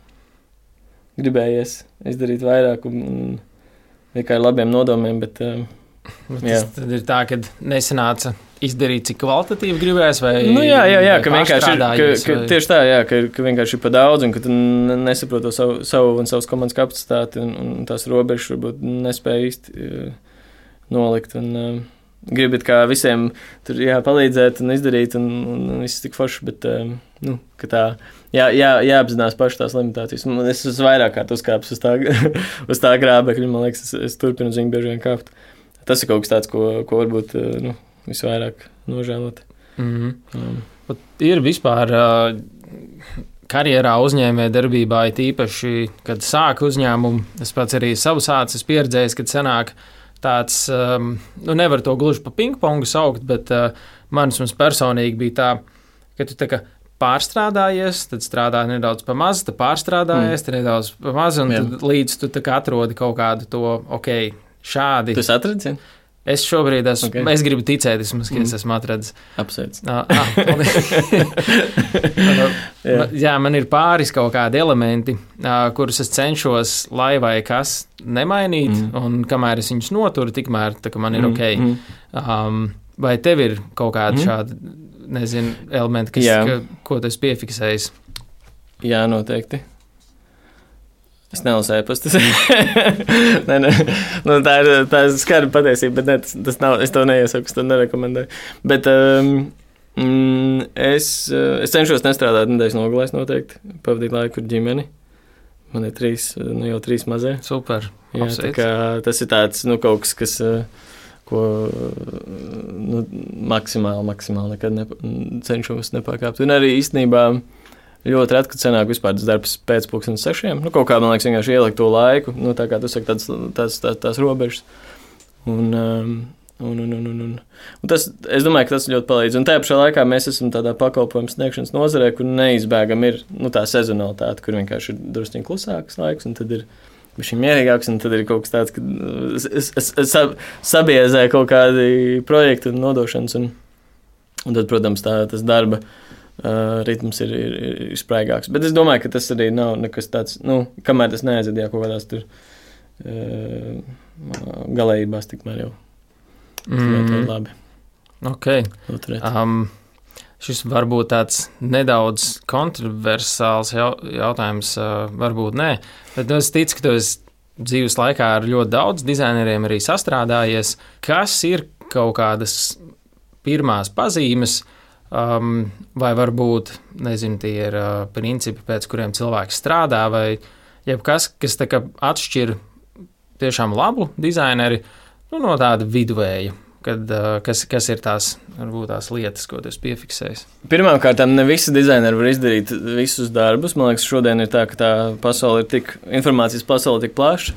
Speaker 1: gribējies izdarīt vairāk un, un vienkārši labiem nodomiem, bet,
Speaker 2: bet tas tad ir tā, ka nesanāca izdarīt, cik kvalitatīvi gribēs, vai
Speaker 1: nu, jā, jā, jā, ka vienkārši ir, ka, ka tieši tā, jā, ka, ka vienkārši ir pa daudz, un ka tu nesaproti to savu, savu un savas komandas kapacitāti, un, un tās robežas varbūt nespēja īsti uh, nolikt, un uh, gribat kā visiem tur jā, palīdzēt un izdarīt, un, un, un viss tik forši, bet, uh, nu, ka tā, jā, jā, jāapzinās paši tās limitācijas. Es esmu vairāk kārt uzkāpis uz tā, uz tā grābekļa, man liekas, es, es turpinu uz viņu bieži vien kāpt. Tas ir kaut kas tāds, ko, ko varbūt, uh, nu, visvairāk nožēlot.
Speaker 2: Mm-hmm. Um. Ir vispār uh, karjerā uzņēmē darbībā, it īpaši, kad sāk uzņēmumu, es pats arī savu sācis pieredzējis, kad sanāk tāds, um, nu nevar to gluži pa pingpongu saukt, bet uh, manis mums personīgi bija tā, ka tu tā kā pārstrādājies, tad strādā nedaudz pa maz, tad pārstrādājies, mm. tad nedaudz pa maz, un Jā. Tad līdz tu tā kā atrodi kaut kādu to, ok, šādi.
Speaker 1: Tu esi atradzi?
Speaker 2: Es šobrīd esmu, okay. es gribu ticēt, vismaz, ka mm. es esmu atradzis.
Speaker 1: Apsveic.
Speaker 2: Ah, jā. jā, man ir pāris kaut kādi elementi, kurus es cenšos, lai vai kas nemainīt, mm. un kamēr es viņus noturu, tikmēr tā, ka man ir ok. Mm. Um, vai tev ir kaut kādi mm. šādi, nezinu, elementi, kas, ka, ko tu esi piefiksējis?
Speaker 1: Jā, noteikti. Es nelasu ēpastus. nē, nē. Nu, tā ir, tā ir skarba patiesība, bet ne, tas, tas nav, es to neiesaku, es to nerekomendēju. Bet um, mm, es, es cenšos nestrādāt nedēļas nogalēs noteikti, pavadīt laiku ar ģimeni. Man ir trīs, nu jau trīs mazie.
Speaker 2: Super.
Speaker 1: Jā, tā kā tas ir tāds, nu, kaut kas, kas, ko nu, maksimāli, maksimāli nekad ne, cenšos nepārkāpt. Un arī īstenībā ļoti reti, kad sanāk vispār tas darbs pēc pulkstenes sešiem. Nu, kaut kā, man liekas, vienkārši ielikt to laiku, nu, tā kā tu saki, tāds, tās, tās, tās robežas. Un, um, un, un, un, un, un tas, es domāju, ka tas ļoti palīdz. Un tajā pašā laikā mēs esam tādā pakalpojumu sniegšanas nozarē, kur neizbēgam ir, nu, tā sezonalitāte, kur vienkārši ir drusciņ klusāks laiks, un tad ir bišķi mierīgāks, un tad ir kaut kas tāds, ka es, es, es sabiezē kaut kādi projekti un nodošanas, un, un tad, protams, tā, tas darba Uh, ritms ir, ir, ir spraigāks. Bet es domāju, ka tas arī nav nekas tāds, nu, kamēr tas neaizadījā kaut kādās tur uh, galējībās, tikmēr jau mm. ir labi.
Speaker 2: Ok. Um, šis varbūt tāds nedaudz kontroversāls jau, jautājums, uh, varbūt nē, bet es ticu, ka tu esi dzīves laikā ar ļoti daudz dizaineriem arī sastrādājies. Kas ir kaut kādas pirmās pazīmes, Um, vai varbūt, nezinu, tie ir uh, principi, pēc kuriem cilvēks strādā, vai jebkas, kas tā kā atšķir tiešām labu dizaineri, nu, no tāda viduvēja, kad, uh, kas, kas ir tās, varbūt tās lietas, ko tu esi piefiksējis?
Speaker 1: Pirmkārt, ne visi dizaineri var izdarīt visus darbus. Man liekas, šodien ir tā, ka tā pasaule ir tik, informācijas pasaule tik plaša,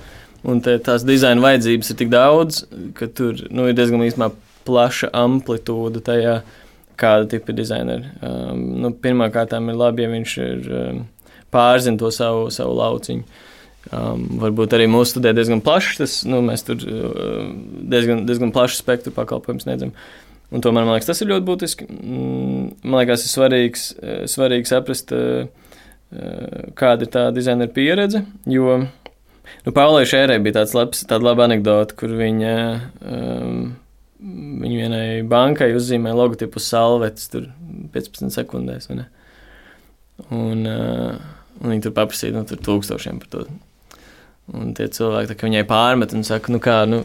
Speaker 1: un te, tās dizaina vajadzības ir tik daudz, ka tur nu, ir diezgan īstenībā plaša amplitūda tajā, kāda tipa dizaineri. Um, nu, pirmā kārtām ir labi, ja viņš ir um, pārzina to savu, savu lauciņu. Um, varbūt arī mūsu studē diezgan plašs, tas, nu, mēs tur uh, diezgan, diezgan plašu spektru pakalpojumu sniedzam. Un tomēr, man liekas, tas ir ļoti būtiski. Man liekas, ir svarīgs, svarīgi saprast, kāda ir tā dizainera pieredze, jo nu, Paulai Šērai bija tāds labs, tāda laba anekdota, kur viņa, um, viņa vienai bankai uzzīmē logotipu salvetes tur piecpadsmit sekundēs, vai ne? Un, uh, un viņi tur paprasīja, nu, tur tūkstošiem par to. Un tie cilvēki, tā kā viņai pārmet un saka, nu kā, nu,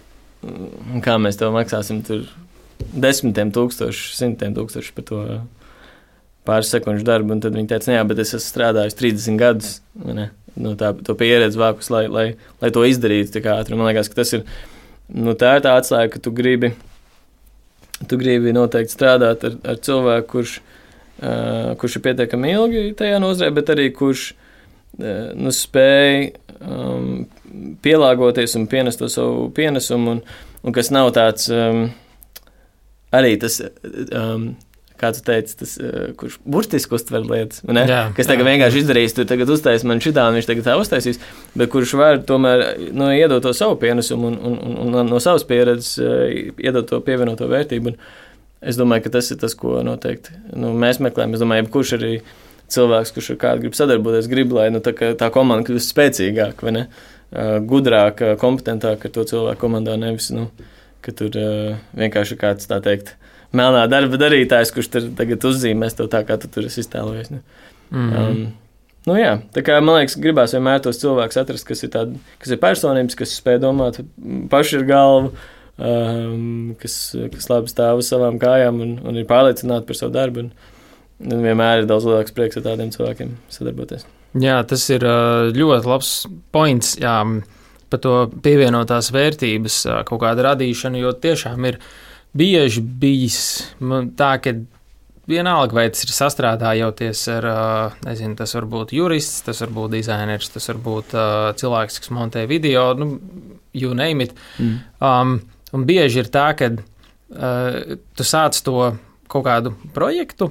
Speaker 1: kā mēs tev maksāsim tur desmitiem tūkstoši, simtiem tūkstoši par to pāris sekundžu darbu, un tad viņi teica, jā, bet es esmu strādājis trīsdesmit gadus, ne, nu, tā, to pieredzi vākus, lai, lai, lai to izdarītu tik ātri. Man liekas, ka tas ir, nu, tā ir tā atslēga, ka tu gribi, tu gribi noteikti strādāt ar, ar cilvēku, kurš, uh, kurš ir pietiekami ilgi tajā nozarē, bet arī kurš, uh, nu, spēj um, pielāgoties un pienest to savu pienesumu, un, un kas nav tāds... Um, Arī tas, um, kā tu teici, tas, uh, kurš burtiski uztver lietas, ne? Jā, kas tagad jā. Vienkārši izdarīs, tu tagad uztais man šitā, un viņš tagad tā uztaisīs, bet kurš var tomēr nu, iedot to savu pienesumu un, un, un, un no savas pieredzes uh, iedot to pievienoto vērtību. Un es domāju, ka tas ir tas, ko noteikti nu, mēs meklējam. Es domāju, kurš arī cilvēks, kurš ar kādu grib sadarboties, grib, lai nu, tā, tā komanda kļūst spēcīgāk, vai ne? Uh, gudrāk, kompetentāk ar to cilvēku komandā, nevis, nu, ka tur uh, vienkārši ir kāds, tā teikt, melnā darba darītājs, kurš tur tagad uzzīmēs tev tā, kā tu tur esi iztēlojies. Ne? Mm-hmm. Um, nu jā, tā kā, man liekas, gribās vienmēr tos cilvēkus atrast, kas ir tādi, kas ir personības, kas spēj domāt paši ar galvu, um, kas, kas labi stāv uz savām kājām un, un ir pārliecināti par savu darbu. Un, un vienmēr ir daudz lielāks prieks ar tādiem cilvēkiem sadarboties. Jā,
Speaker 2: tas ir ļoti labs points, jā, par to pievienotās vērtības kaut kāda radīšana, jo tiešām ir bieži bijis tā, ka vienalga, vai tas ir sastrādājoties ar, nezinu, tas var būt jurists, tas var būt dizainers, tas var būt uh, cilvēks, kas montē video, nu, you name it. Mm. Um, un bieži ir tā, ka uh, tu sāc to kaut kādu projektu,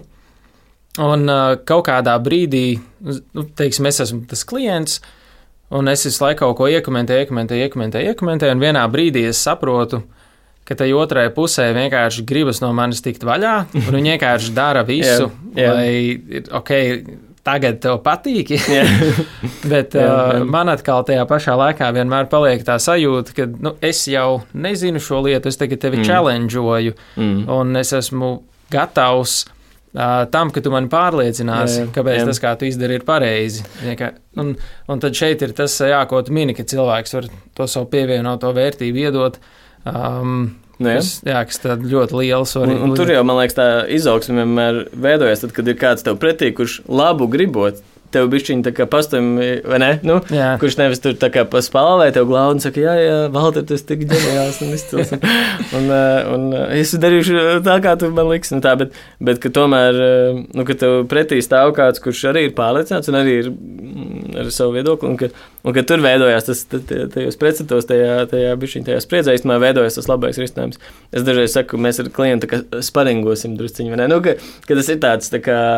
Speaker 2: un uh, kaut kādā brīdī, nu, teiksim, es esmu tas klients, un es visu laiku kaut ko iekomentēju, iekomentēju, iekomentēju, iekomentēju, un vienā brīdī es saprotu, ka tai otrai pusē vienkārši gribas no manis tikt vaļā, un viņi vienkārši dara visu, yeah, yeah. lai, ok, tagad tev patīk, yeah. bet yeah, uh, yeah. man atkal tajā pašā laikā vienmēr paliek tā sajūta, ka nu, es jau nezinu šo lietu, es tagad tevi mm. challengeoju, mm. un es esmu gatavs Uh, tam, ka tu mani pārliecināsi, jā, jā, kāpēc jā. Tas, kā tu izdari, ir pareizi. Un, un tad šeit ir tas, jā, ko tu mini, ka cilvēks var to savu pievienoto vērtību iedot, um, nu, jā. Kas, jā, kas tad ļoti liels var. Un, un tur jau, man liekas, tā izaugsme vienmēr veidojas, tad, kad ir kāds tev pretī, kurš labu gribot, tev bišķiņi tā kā pastāvi, vai ne? Nu, jā. Kurš nevis tur tā kā paspālē tev glaudu un saka, jā, jā, Valter, tu esi tik ģeniāls un izcils. Un, un, un es darīšu tā, kā tu man liks. Un tā, bet, bet ka tomēr, nu, ka tev pretī stāv kāds, kurš arī ir pārliecināts un arī ir ar savu viedokli. Un ka, un ka tur veidojās tas, tajos pretstātos, tajā, tajā bišķiņi, tajā spriedzē, īstenībā veidojās tas labais risinājums. Es dažreiz saku, mēs ar klientu tā kā sparingosim drusciņi, vai ne? Nu, ka, ka tas ir tāds tā kā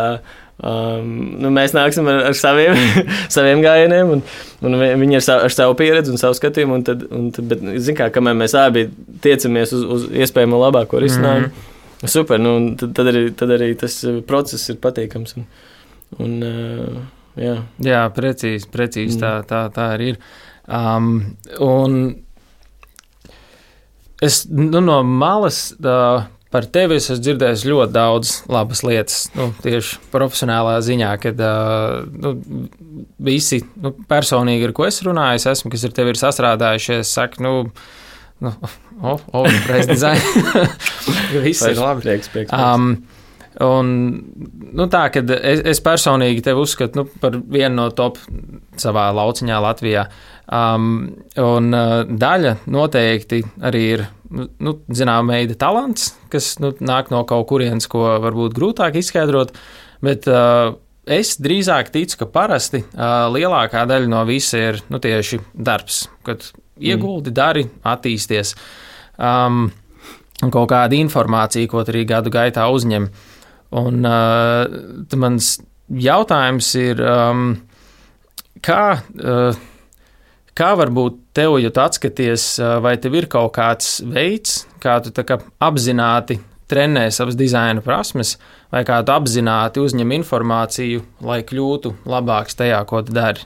Speaker 2: Um, nu, mēs nāksim ar, ar saviem, saviem gājieniem, un, un viņi ar savu, ar savu pieredzi un savu skatījumu. Un tad, un tad, bet, zin kā, kamēr mēs abi tiecamies uz, uz iespējamo labāko risinājumu, mm-hmm. super, nu, tad, tad, arī, tad arī tas process ir patīkams. Un, un, uh, jā. jā, precīzi, precīzi mm. tā, tā, tā arī ir. Um, un es nu, no malas. Uh, Par tevi es esmu dzirdējis ļoti daudz labas lietas, nu, tieši profesionālā ziņā, kad uh, nu, visi nu, personīgi, ar ko es runāju, esmu, kas ar tevi ir sastrādājušies, saka, nu, nu oh, oh, reiz dizaini, viss ir labi.
Speaker 1: Prieks, prieks, prieks.
Speaker 2: Um, un, nu, tā, kad es, es personīgi tevi uzskatu nu, par vienu no top savā lauciņā Latvijā, um, un uh, daļa noteikti arī ir, nu, zinām, veida talants, kas nu, nāk no kaut kurienes, ko varbūt grūtāk izskaidrot, bet uh, es drīzāk ticu, ka parasti uh, lielākā daļa no visa ir nu, tieši darbs, kad ieguldi, dari, attīsties. Um, un kaut kāda informācija, ko tu arī gadu gaitā uzņem. Un uh, mans jautājums ir, um, kā, uh, kā varbūt tev, ja tu atskaties, uh, vai tev ir kaut kāds veids, kā tu tā kā apzināti trenē savas dizaina prasmes, vai kā tu apzināti uzņem informāciju, lai kļūtu labāks tajā, ko tu dari?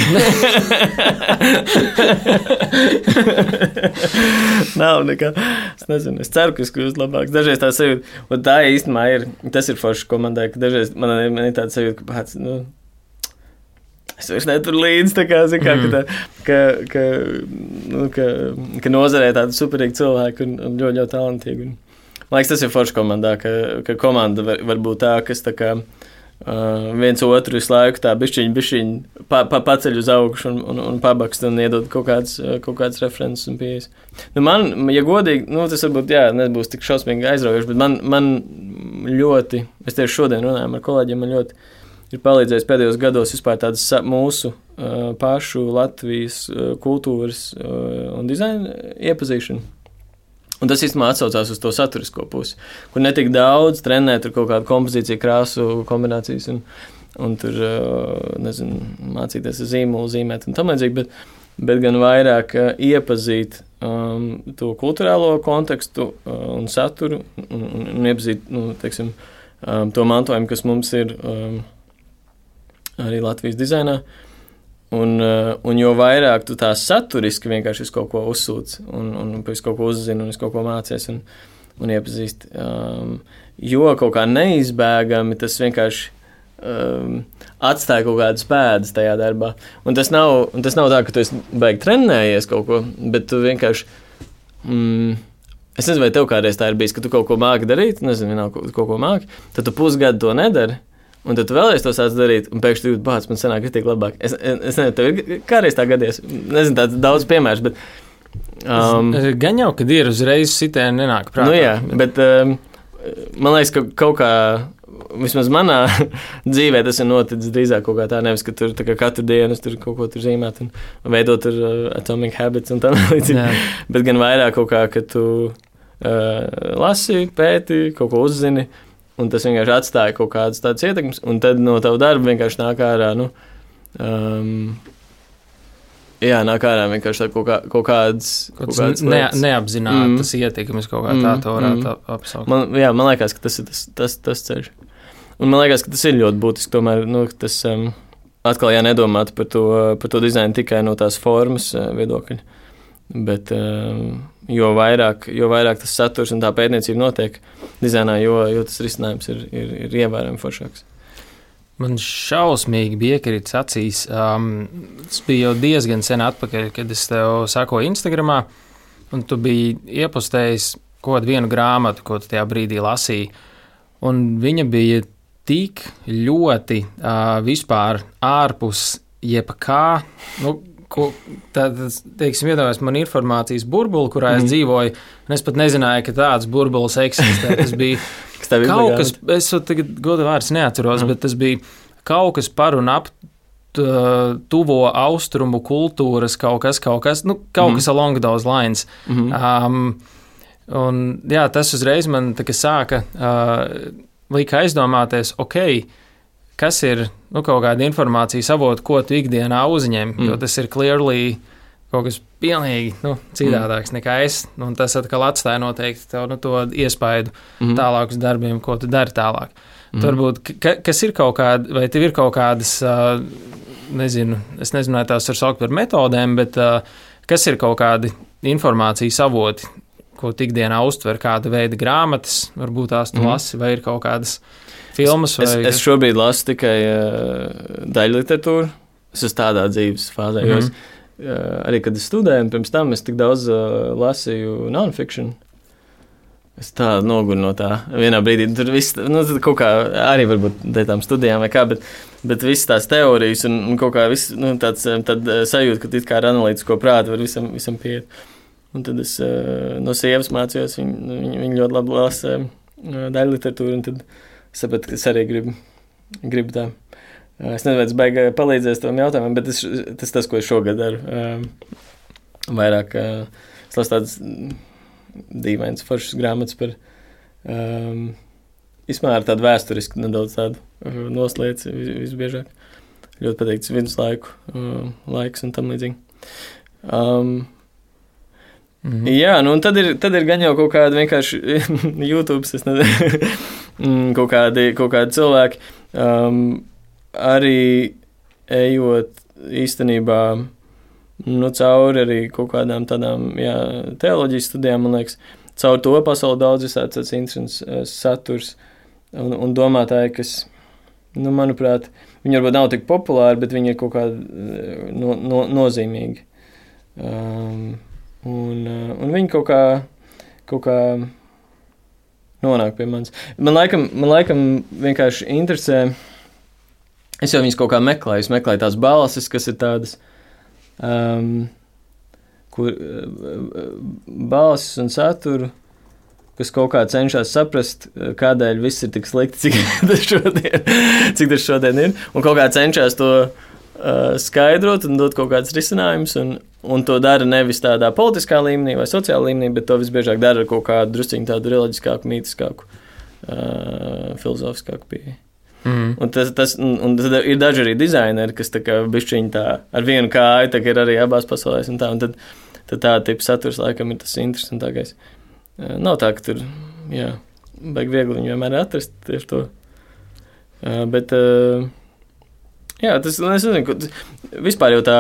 Speaker 1: Nav nekā. Es nezinu, es ceru, ka es kļūstu labāks. Dažreiz tā sajūta, un tā īstenībā ir, tas ir forši komandai, ka dažreiz man, man ir tāda sajūta, ka pats, nu, es vairs neturu līdzi, tā kā, zin, kā, mm. ka, tā, ka, ka, nu, ka, ka nozarē tādi superīgi cilvēki un, un ļoti, ļoti talantīgi. Un, man liekas, tas ir forši komandā, ka, ka komanda var, var būt tā, kas tā kā uh, viens otru visu laiku tā bišķiņi, bišķiņi pa, pa, paceļ uz augšu un, un, un pabakst un iedod kaut kāds, kaut kāds references un pieejas. Nu man, ja godīgi, nu tas varbūt, jā, nebūs tik šausmīgi aizraujoši, bet man, man ļoti, es tieši šodien runāju ar kolēģiem, man ļoti ir palīdzējis pēdējos gados vispār tādas mūsu uh, pašu Latvijas uh, kultūras uh, un dizaina iepazīšanu. Un tas īstenībā atsaucās uz to saturisko pusi, kur netik daudz trenē tur kaut kādu kompozīciju, krāsu, kombinācijas un, un tur, nezinu, mācīties ar zīmolu, zīmēt un tam līdzīgi, bet, bet gan vairāk iepazīt um, to kulturālo kontekstu un saturu un, un, un iepazīt, nu, teiksim, um, to mantojumu, kas mums ir um, arī Latvijas dizainā. Un, un jo vairāk tu tā saturiski vienkārši kaut ko uzsūc un, un pēc kaut ko uzzini un es kaut ko mācies un, un iepazīst. Um, jo kaut kā neizbēgami tas vienkārši um, atstāja kaut kādas pēdas tajā darbā. Un tas nav, un tas nav tā, ka tu esi baigi trenējies kaut ko, bet tu vienkārši... Mm, es nezinu, vai tev kādreiz tā ir bijis, ka tu kaut ko māki darīt, nezinu, nav kaut, kaut ko māki, tad tu pusgadu to nedari. Un tad tu vēlreiz to sāc darīt, un pēkšņi tu jūti, bāc, man sanāk kritīgi labāk. Es, es nezinu, tev ir kādreiz tā gadies. Nezinu, tāds daudz piemērs, bet... Um,
Speaker 2: Gan jau, kad ir uzreiz sitieni nenāk prātā.
Speaker 1: Nu jā, bet um, man liekas, ka kaut kā, vismaz manā dzīvē tas ir noticis drīzāk kaut kā tā, nevis, ka tur tā kā katru dienu tur kaut ko tur zīmēt un veidot tur uh, Atomic Habits un tā līdzīgi. Bet gan vairāk kaut kā, ka tu uh, lasi, pēti, kaut ko uzzini, un tas vienkārši atstāja kaut kādas tādas ietekmes, un tad no tavu darbu vienkārši nāk ārā, nu, um, jā, nāk ārā vienkārši kaut, kā, kaut kādas, kaut kādas
Speaker 2: ne, neapzinātas mm. ietekmes kaut kā tā, to varētu mm. apsaukt.
Speaker 1: Man, jā, man liekas, ka tas ir tas, tas, tas ceļš. Un man liekas, ka tas ir ļoti būtiski, tomēr, nu, tas um, atkal jānedomāt par to, par to dizainu tikai no tās formas uh, viedokļa, bet... Um, Jo vairāk, jo vairāk tas saturs un tā pētniecība notiek dizainā, jo, jo tas risinājums ir, ir, ir ievērojami foršāks.
Speaker 2: Man šausmīgi bija iekrits acīs. Um, tas bija jau diezgan sen atpakaļ, kad es tev sakoju Instagramā, un tu biji iepostējis kaut kādu vienu grāmatu, ko tu tajā brīdī lasīji. Un viņa bija tik ļoti uh, vispār ārpus jebkā, nu, ko, tad, teiksim, iedomājies man informācijas burbuli, kurā es mm. dzīvoju, un es pat nezināju, ka tāds burbulis eksistē. Tas bija kaut kas, es tagad godu vārds neatceros, mm. bet tas bija kaut kas par un ap tuvo austrumu kultūras, kaut kas, kaut kas, nu, kaut mm. kas along those lines. Mm. Um, un, jā, tas uzreiz man tā kā sāka uh, lika aizdomāties, ok, kas ir nu, kaut kāda informācijas avota, ko tu ikdienā uzņem, mm. jo tas ir clearly kaut kas pilnīgi nu, citādāks mm. nekā es, un tas atkal atstāja noteikti tev nu, to iespaidu mm. tālāk uz darbiem, ko tu dari tālāk. Mm. Varbūt, ka, kas ir kaut kāda, vai tev ir kaut kādas, uh, nezinu, es nezinu, vai tās var saukt par metodēm, bet uh, kas ir kaut kādi informācijas avoti, ko tu ikdienā uztver, kāda veida grāmatas, varbūt tās tu mm. lasi, vai ir kaut kādas filmas? Vai...
Speaker 1: Es, es šobrīd lasu tikai uh, daļu literatūru. Es esmu tādā dzīves fāzē. Mm-hmm. Es, uh, arī, kad es studēju, pirms tam es tik daudz uh, lasīju non-fiction. Es tā noguru no tā. Vienā brīdī tur viss, nu, kaut kā arī varbūt dēļ tām studijām vai kā, bet, bet visas tās teorijas un, un kaut kā viss, nu, tāds tad sajūta, ka it kā ar analītisko prātu var visam, visam pieiet. Un tad es uh, no sievas mācījos, viņa, viņa ļoti labi lasa uh, daļu literatūru, un tad es sapratu, ka es arī gribu, gribu tā. Uh, es nezinu, vai tas baigi palīdzēs tam jautājumam, bet tas, tas tas, ko es šogad daru. Uh, vairāk uh, es lasu tādas dīvainas foršas grāmatas par um, izmēr tādu vēsturisku nedaudz tādu uh, noslēdz vis, visbiežāk. Ļoti pateikts viduslaiku uh, laiks un tam līdzīgi. Um, mm-hmm. Jā, nu un tad ir, tad ir gan jau kaut kādi vienkārši YouTube, es nezinu, kaut kādi, kaut kādi cilvēki, um, arī ejot īstenībā nu, cauri arī kaut kādām tādām, jā, teoloģijas studijām, man liekas, caur to pasauli daudz visāds tāds interesants uh, saturs un, un domātāji, kas, nu, manuprāt, viņi varbūt nav tik populāri, bet viņi ir kaut kādi no, no, nozīmīgi. Um, un, uh, un viņi kaut kā, kaut kā nonāk pie manis. Man laikam, man laikam vienkārši interesē, es jau viņus kaut kā meklēju, es meklēju tās balsis, kas ir tādas, um, kur uh, balsis un saturu, kas kaut kā cenšas saprast, kādēļ viss ir tik slikti, cik tas šodien, cik tas šodien ir, un kaut kā cenšas to uh, skaidrot un dot kaut kāds risinājums, un, un to dara nevis tādā politiskā līmenī vai sociālā līmenī, bet to visbiežāk dara ar kaut kādu drusciņu tādu reliģiskāku, mītiskāku, uh, filozofiskāku pieeju. Mm. Un, tas, tas, un, un tad ir daži arī dizaineri, kas tā kā bišķiņi tā ar vienu kāju, tā ir arī abās pasaulēs un tā, un tad, tad tā tipa saturs laikam ir tas interesantākais. Uh, nav tā, ka tur, jā, baigi viegli viņu vienmēr atrast tieši to. Uh, bet, uh, jā, tas, es nezinu, vispār jau tā,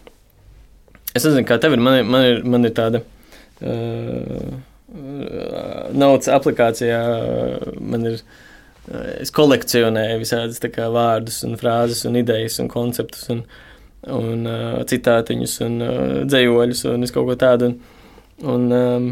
Speaker 1: es nezinu, kā tev ir, man ir, man ir, man ir tāda uh, naudas aplikācijā, man ir, es kolekcionēju visādas tā kā vārdus un frāzes un idejas un konceptus un, un uh, citātiņus un uh, dzejoļus un es kaut ko tādu. Un, un, um,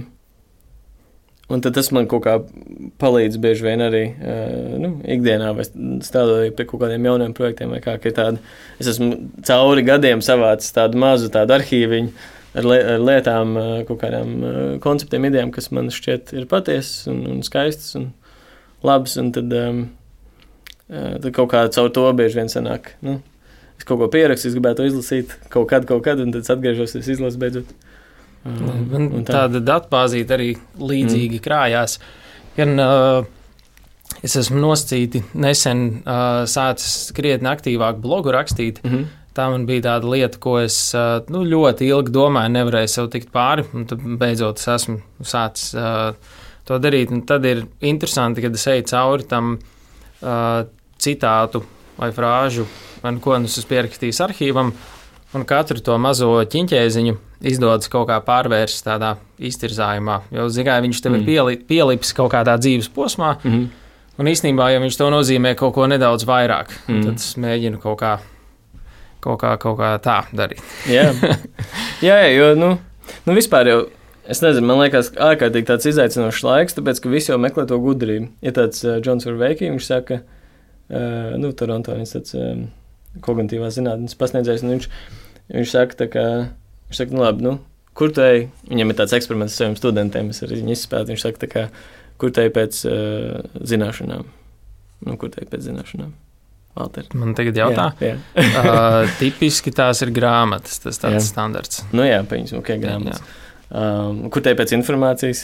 Speaker 1: un tad tas man kaut kā palīdz bieži vien arī uh, nu, ikdienā vai strādājot pie kaut kādiem jauniem projektiem vai kā, ka ir tāda, es esmu cauri gadiem savācis tādu mazu tādu arhīviņu ar, li, ar lietām, uh, kaut kādām uh, konceptiem, idejām, kas man šķiet ir patiesas un, un skaistas un labs, un tad, um, tad kaut kā caur to bieži vien sanāk. Nu, es kaut ko pierakstu, es gribētu to izlasīt kaut kad, kaut kad, un tad es atgriežos, es izlasu beidzot. Um,
Speaker 2: Man tā. Tāda datbāzīte arī līdzīgi mm. krājās. Gan uh, es esmu nosacīti nesen uh, sācis krietni aktīvāk blogu rakstīt. Mm-hmm. Tā man bija tāda lieta, ko es uh, nu, ļoti ilgi domāju, nevarēju sev tikt pāri, un tad beidzot es esmu sācis uh, to darīt, un tad ir interesanti, kad es eju cauri tam uh, citātu vai frāžu, vai ko es esmu pierakstījis arhīvam, un katru to mazo ķiņķēziņu izdodas kaut kā pārvērst tādā iztirzājumā, jo, zigai, viņš tev mm. ir pieli, pielips kaut kādā dzīves posmā, mm-hmm. un īstenībā, ja viņš to nozīmē kaut ko nedaudz vairāk, mm. tad es mēģinu kaut kā, kaut kā, kaut kā tā darīt.
Speaker 1: Jā, jā, jo, nu, nu vispār jau, es nezinu, man liekas, ārkārtīgi tāds izaicinošs laiks, tāpēc, ka visi jau meklē to gudrību. Ir tāds uh, Džons Verveiki, viņš saka, uh, nu, Toronto, viņš tāds uh, kognitīvās zinātnes pasniedzējs, un viņš, viņš saka, tā kā, viņš saka, nu labi, nu, kur tu ej, viņam ir tāds eksperiments ar saviem studentiem, es arī viņu izspētu, viņš saka, tā kā, kur tu ej pēc uh, zināšanām? Nu, kur tu ej pēc zināšanām? Valter.
Speaker 2: Man tagad jautā? Jā, jā. uh, tipiski tās ir grāmatas, tas tāds jā. Standarts.
Speaker 1: Nu jā, paņems, ok, grāmatas. Jā. Um, kur te pēc informācijas?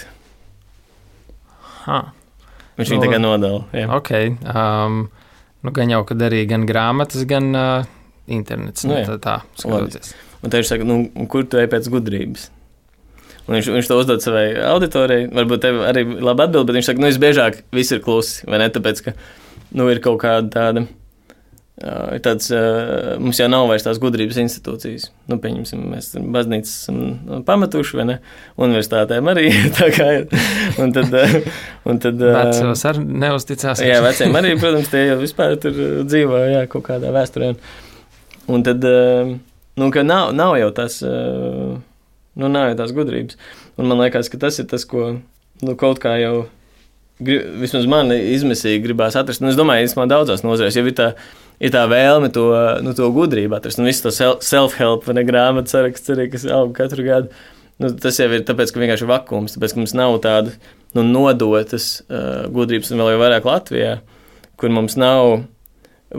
Speaker 2: Ha.
Speaker 1: Viņš viņu no, tagad nodala. Jā.
Speaker 2: Ok. Um, nu, gan jau, kad arī gan grāmatas, gan uh, internets. Nu, tā, tā skatoties.
Speaker 1: Un te viņš saka, nu, kur tu ej pēc gudrības? Un viņš, viņš to uzdod savai auditorijai. Varbūt tev arī labi atbild, bet viņš saka, nu, visbiežāk viss ir klusi. Vai ne? Tāpēc, ka, nu, ir kaut kāda tāda... Uh, tāds, uh, mums jau nav vairs tās gudrības institūcijas. Nu, pieņemsim, mēs baznīcas esam pametuši, vai ne? Universitātēm arī tā kā ir. Un tad... Uh, un tad uh,
Speaker 2: Vecos ar neuzticās.
Speaker 1: Jā, veciem arī, protams, tie jau vispār tur dzīvo, jā, kaut kādā vēsturē. Un tad, uh, nu, ka nav, nav jau tās, uh, nu, nav jau tās gudrības. Un man liekas, ka tas ir tas, ko, nu, kaut kā jau, grib, vismaz man izmisīgi gribās atrast. Un es domāju, es man daudzās nozarēs, jau ir tā, ir tā vēlme to, nu, to gudrību atrast. Un visu to self-help, vai ne, grāmatu saraksts arī, kas aug katru gadu. Nu, tas jau ir tāpēc, ka vienkārši ir vakums, tāpēc, ka mums nav tāda, nu, nodotas uh, gudrības, un vēl jau vairāk Latvijā, kur mums nav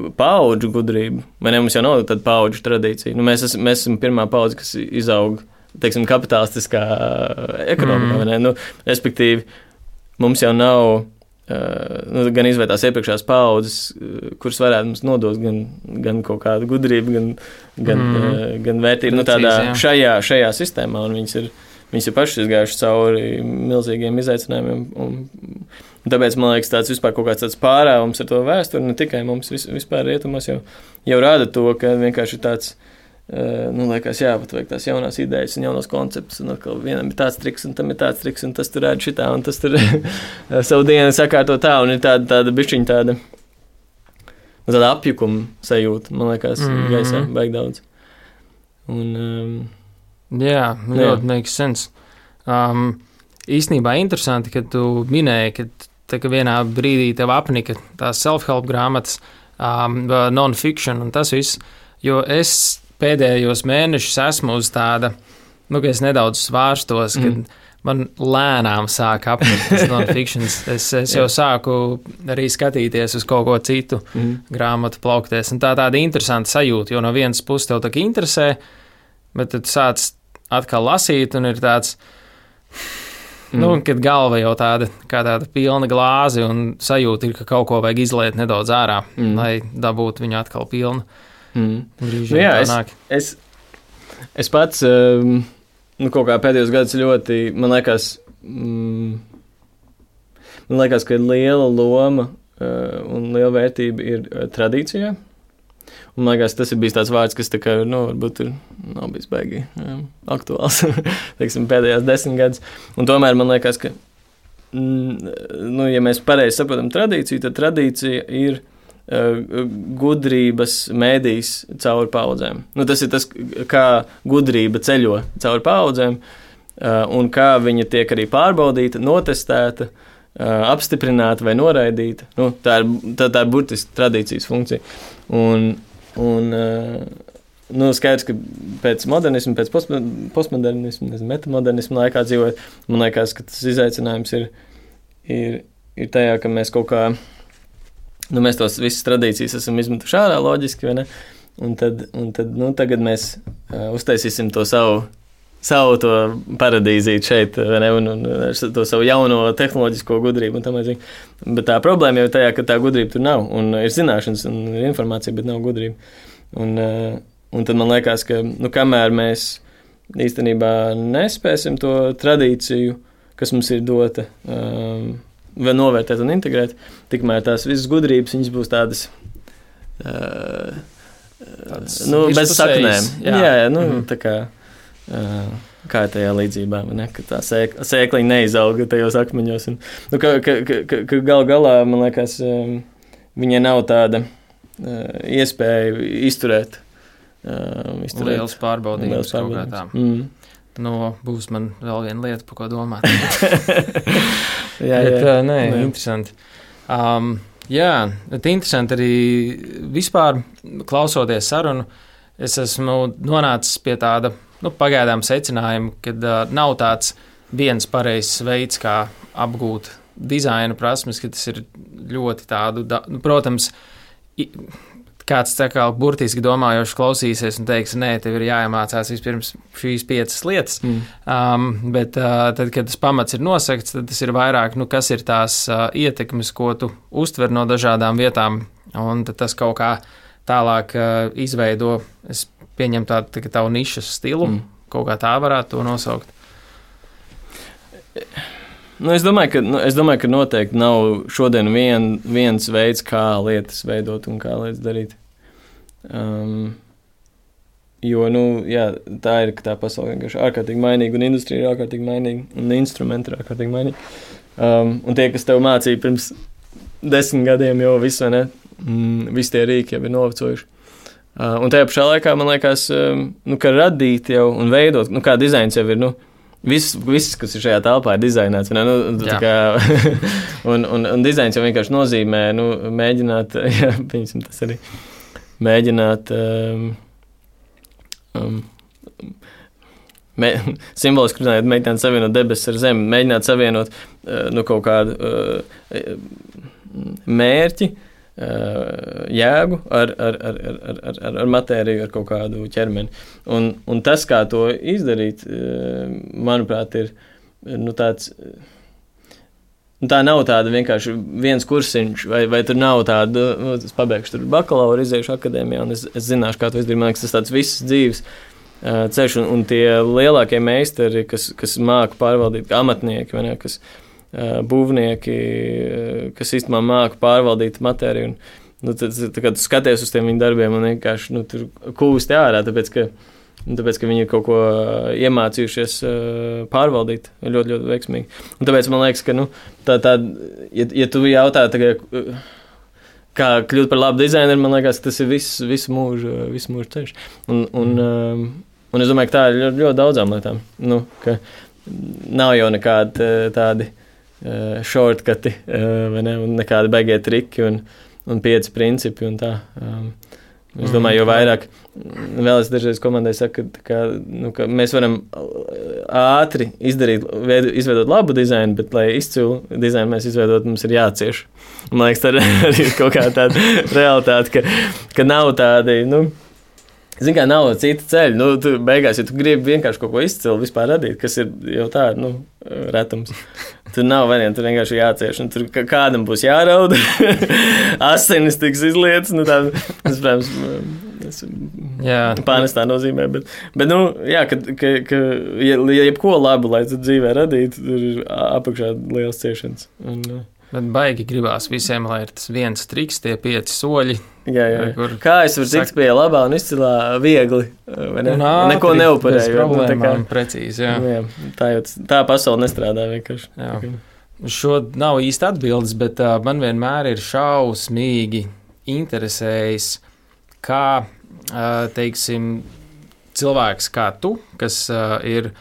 Speaker 1: paudžu gudrība. Vai ne, mums jau nav tāda paudžu tradīcija. Nu, mēs, esam, mēs esam pirmā paudze, kas izaug teiksim, kapitalistiskā ekonomikā. Mm. Nu, respektīvi, mums jau nav uh, nu, gan izvētās iepriekšējās paudzes, kuras varētu mums nodot gan, gan kaut kādu gudrību, gan, gan, mm. uh, gan vērtību nu, tādā, šajā, šajā sistēmā. Un viņas ir, viņas ir pašas izgājušas cauri milzīgiem izaicinājumiem. Un, un tāpēc, man liekas, tāds vispār kaut kāds tāds pārāvums ar to vēsturi, ne tikai mums vis, vispār rietumos jau, jau rāda to, ka vienkārši tāds, uh, nu, liekas, jā, pat vajag tās jaunās idejas un jaunos konceptus, un atkal vienam ir tāds triks, un tam ir tāds triks, un tas tur rāda šitā, un tas tur savu dienu sakārto tā, un ir tāda, tāda bišķiņa tāda, tāda apjukuma sajūta, man liekas, mm-hmm. gaisā, baig daudz. Un, um,
Speaker 2: jā, ļoti makes sense. Um, īstenībā interesanti, ka tu minēji, ka tā, ka vienā brīdī tev apnika tās self-help grāmatas, um, non-fiction un tas viss, jo es pēdējos mēnešus esmu uz tāda, nu, ka es nedaudz svārstos, mm. kad man lēnām sāk apnikt tas non-fictions. Es, es jau sāku arī skatīties uz kaut ko citu mm. grāmatu plaukties, un tā tāda interesanta sajūta, jo no vienas puses tev tā kā interesē, bet tad sāc atkal lasīt, un ir tāds, mm. nu, kad galva jau tāda, kā tāda pilna glāzi, un sajūta ir, ka kaut ko vajag izliet nedaudz ārā, mm. lai dabūtu viņu atkal pilnu. Mm.
Speaker 1: Nu, jā, es, es, es pats, um, nu, kaut kā pēdējos gadus ļoti, man liekas, mm, man liekas, ka liela loma uh, un liela vērtība ir uh, tradīcijā. Un, man liekas, tas ir bijis tāds vārds, kas tā kā, nu, varbūt ir, nav bijis baigi um, aktuāls, teiksim, pēdējās desmit gadus. Un tomēr man liekas, ka, mm, nu, ja mēs pareizi saprotam tradīciju, tad tradīcija ir uh, gudrības mēdījis cauri paudzēm. Nu, tas ir tas, kā gudrība ceļo cauri paudzēm, uh, un kā viņa tiek arī pārbaudīta, notestēta, uh, apstiprināta vai noraidīta. Nu, tā ir, tā, tā ir burtiski tradīcijas funkcija. Un Un, nu, skaidrs, ka pēc modernismu, pēc postmodernismu, nezinu, metamodernismu laikā dzīvojot, man liekas, ka tas izaicinājums ir, ir, ir tajā, ka mēs kaut kā, nu, mēs tos visas tradīcijas esam izmetuši ārā loģiski, vai ne? Un tad, un tad nu, tagad mēs uh, uztaisīsim to savu, savu to paradīzīt šeit, vai ne? Un, un to savu jauno tehnoloģisko gudrību un tam līdzīgi. Bet tā problēma jau ir tajā, ka tā gudrība tur nav, un ir zināšanas un ir informācija, bet nav gudrība. Un, un tad man liekas, ka, nu, kamēr mēs īstenībā nespēsim to tradīciju, kas mums ir dota, um, vēl novērtēt un integrēt, tikmēr tās visas gudrības, viņas būs tādas, uh,
Speaker 2: tādas
Speaker 1: nu, bez saknēm. Jā, jā, jā nu, mm-hmm. tā kā, uh, kā tajā līdzībā, ne? Ka tā sēk, sēkliņa neizauga tajos akmeņos. Un, nu, ka, ka, ka, ka gal galā, man liekas, um, viņai nav tāda uh, iespēja izturēt. Uh, izturēt
Speaker 2: liels pārbaudījums kaut kā tā.
Speaker 1: Mm.
Speaker 2: Nu, būs man vēl viena lieta, par ko domāt.
Speaker 1: jā, jā.
Speaker 2: Bet, uh, nē, jā. Interesanti. Um, jā, bet interesanti arī vispār klausoties sarunu, es esmu nonācis pie tāda, nu, pagaidām secinājumu, kad uh, nav tāds viens pareizs veids, kā apgūt dizaina prasmes, ka tas ir ļoti tādu, da, nu, protams, i, kāds tā kā burtiski domājošs klausīsies un teiks, nē, tev ir jāiemācās vispirms šīs piecas lietas, mm. um, bet uh, tad, kad tas pamats ir nosakts, tad tas ir vairāk, nu, kas ir tās uh, ietekmes, ko tu uztver no dažādām vietām, un tad tas kaut kā tālāk uh, izveido, es pieņem tādu tā, tavu nišas stilu, mm. kaut kā tā varētu to nosaukt.
Speaker 1: Nu, es domāju, ka, nu, es domāju, ka noteikti nav šodien vien, viens veids, kā lietas veidot un kā lietas darīt. Um, jo, nu, jā, tā ir, ka tā pasaule vienkārši ārkārtīgi mainīga, un industrija ir ārkārtīgi mainīga, un instrumenti ir ārkārtīgi mainīgi. Um, un tie, kas tev mācīja pirms desmit gadiem, jau viss, vai ne, mm, visi tie rīki jau ir novecojuši. Uh, un tajā pašā laikā, man liekas, um, nu, ka radīt jau un veidot, nu, kā dizains jau ir, nu, Viss, viss, kas ir šajā telpā, ir dizainēts. Nu, kā, un, un, un dizains jau vienkārši nozīmē nu, mēģināt, jā, piemēram, tas arī mēģināt, um, um, mē, simboliski runājot, mēģināt savienot debesis ar zemi, mēģināt savienot uh, nu, kaut kādu uh, mērķi jēgu ar, ar, ar, ar, ar, ar, ar matēriju, ar kaut kādu ķermeni. Un, un tas, kā to izdarīt, manuprāt, ir nu, tāds. Nu, tā nav tāda vienkārši viens kursiņš, vai, vai tur nav tāda, nu, es pabeigšu tur bakalauru, iziešu akadēmijā, un es, es zināšu, kā to izdarīt. Man liekas, tas tāds viss dzīves uh, ceļš, un, un tie lielākie meistari, kas, kas māku pārvaldīt, amatnieki, vai ne, kas uh, būvnieki, uh, kas īstenībā māku pārvaldīt matēriju, un, nu, tad, tad, kad tu skaties uz tiem viņu darbiem, un vienkārši, nu, tur kūsti ārā, tāpēc, ka Un tāpēc, ka viņi ir kaut ko iemācījušies pārvaldīt ļoti, ļoti veiksmīgi. Un tāpēc man liekas, ka, nu, tā, tā, ja, ja tu jautā, tagad, kā kļūt par labu dizaineru, man liekas, tas ir viss, visu mūžu, visu mūžu ceļš. Un, un, mm. un es domāju, ka tā ir ļoti, ļoti daudzām lietām. Nu, ka nav jau nekādi tādi shortcuti, vai ne, un nekādi baigie triki un, un pieci principi un tā. Es domāju, jo vairāk, vēl es dažreiz komandai saku, ka, ka, nu, ka mēs varam ātri izdarīt, izveidot labu dizainu, bet, lai izcilu dizainu mēs izveidot, mums ir jācieš. Man liekas, tā arī ir kaut kā tāda realitāte, ka, ka nav tādi, nu, zin kā, nav cita ceļa. Nu, tu beigās, ja tu gribi vienkārši kaut ko izcilu vispār radīt, kas ir jau tā, nu, retums. Tur nav variantu, tur vienkārši jācieš, un tur kādam būs jārauda, asinis tiks izlietas, nu tā, es, protams, es pārnestā nozīmē, bet, bet, nu, jā, ka, ka, ka ja, ja jebko labu, lai tu dzīvē radītu, tur ir apakšā liels ciešanas. Un,
Speaker 2: bet baigi gribās visiem, lai ir tas viens triks, tie pieci soļi.
Speaker 1: Jā, jā. Kur, kā es varu tikt pie labā un izcilā viegli, vai ne? Ātri, neko neupurēju.
Speaker 2: Problēmām, nu, kā, precīzi, jā.
Speaker 1: Nu, jā tā, jau, tā pasaule nestrādā vienkārši.
Speaker 2: Jā. Šo nav īsti atbildes, bet uh, man vienmēr ir šausmīgi interesējis, kā, uh, teiksim, cilvēks kā tu, kas uh, ir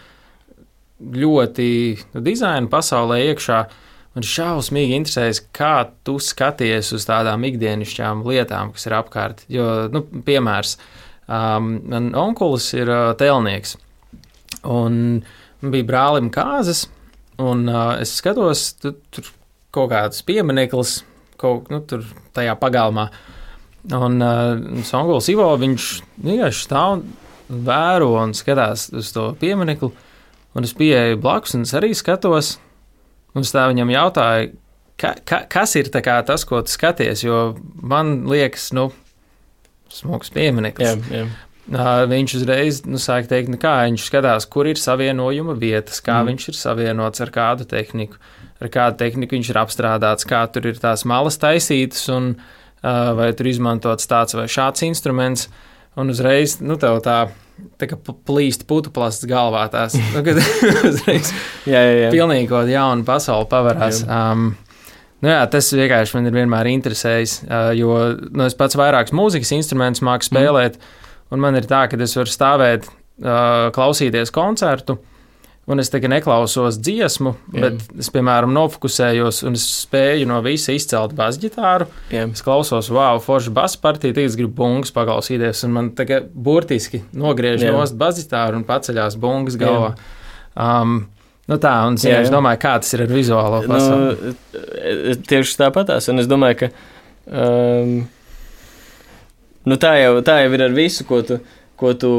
Speaker 2: ļoti dizaina pasaulē iekšā, man šausmīgi interesējas, kā tu skaties uz tādām ikdienišķām lietām, kas ir apkārt. Jo, nu, piemērs, um, man onkulis ir uh, tēlnieks, un bija brālim kāzas, un uh, es skatos, tu, tur kaut kāds piemineklis, kaut, nu, tur tajā pagalmā, un uh, onkulis Ivo, viņš vienkārši stāv un vēro un skatās uz to pieminekli, un es pieeju blakus, un es arī skatos. Un es tā viņam jautāju, ka, ka, kas ir kā tas, ko tu skaties, jo man liekas, nu, smuks piemineklis.
Speaker 1: Jā, jā.
Speaker 2: Viņš uzreiz, nu, sāk teikt, nu kā viņš skatās, kur ir savienojuma vietas, kā mm. viņš ir savienots ar kādu tehniku, ar kādu tehniku viņš ir apstrādāts, kā tur ir tās malas taisītas un vai tur izmantots tāds vai šāds instruments. Un uzreiz, nu, tev tā, tā kā plīst putu plasts galvā tās, nu, kad uzreiz
Speaker 1: jā, jā, jā.
Speaker 2: pilnīgi kaut jauna pasaule pavarās. Um, nu jā, tas vienkārši man ir vienmēr interesējis, uh, jo nu, es pats vairākus mūzikas instrumentus māku spēlēt, mm. un man ir tā, ka es varu stāvēt, uh, klausīties koncertu, un es tagad neklausos dziesmu, jā. Bet es, piemēram, nofokusējos un es spēju no visa izcelt basģitāru. Jā. Es klausos, wow, forša basa partija, tagad es gribu bungas paklausīties, un man tagad burtiski nogriež jā. Nost basģitāru un paceļās bungas galvā. Um, nu tā, un es, jā, jā. Es domāju, kā tas ir ar vizuālo pasauli.
Speaker 1: Nu, tieši tāpatās, un es domāju, ka um, nu tā jau, tā jau ir ar visu, ko tu, ko tu,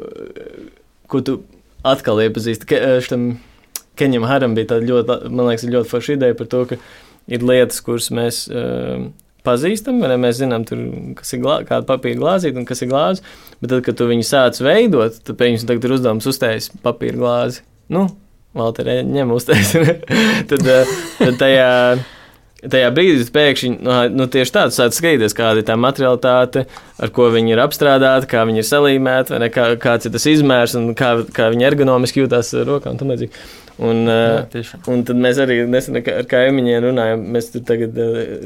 Speaker 1: ko tu atkal iepazīst. Ke, šitam Keņam Haram bija tāda ļoti, man liekas, ļoti forša ideja par to, ka ir lietas, kuras mēs uh, pazīstam, vai ne? Mēs zinām, tur, kas ir glā, kāda papīra glāzīta un kas ir glāze, bet tad, kad tu viņu sāc veidot, tad pēkšņi tagad ir uzdevums uztaisīt papīra glāzi. Nu, Valter, ņem uztaisīt. tad, tad tajā... Tajā brīdī pēkšņi, nu, tieši tāds sāc skatīties, kāda ir tā materialitāte, ar ko viņi ir apstrādāti, kā viņi ir salīmēti, vai ne, kā, kāds ir tas izmērs un kā, kā viņi ergonomiski jūtās rokā un tam līdzīgi. Un, Jā, un tad mēs arī nesen ar kaimiņiem runājam, mēs tur tagad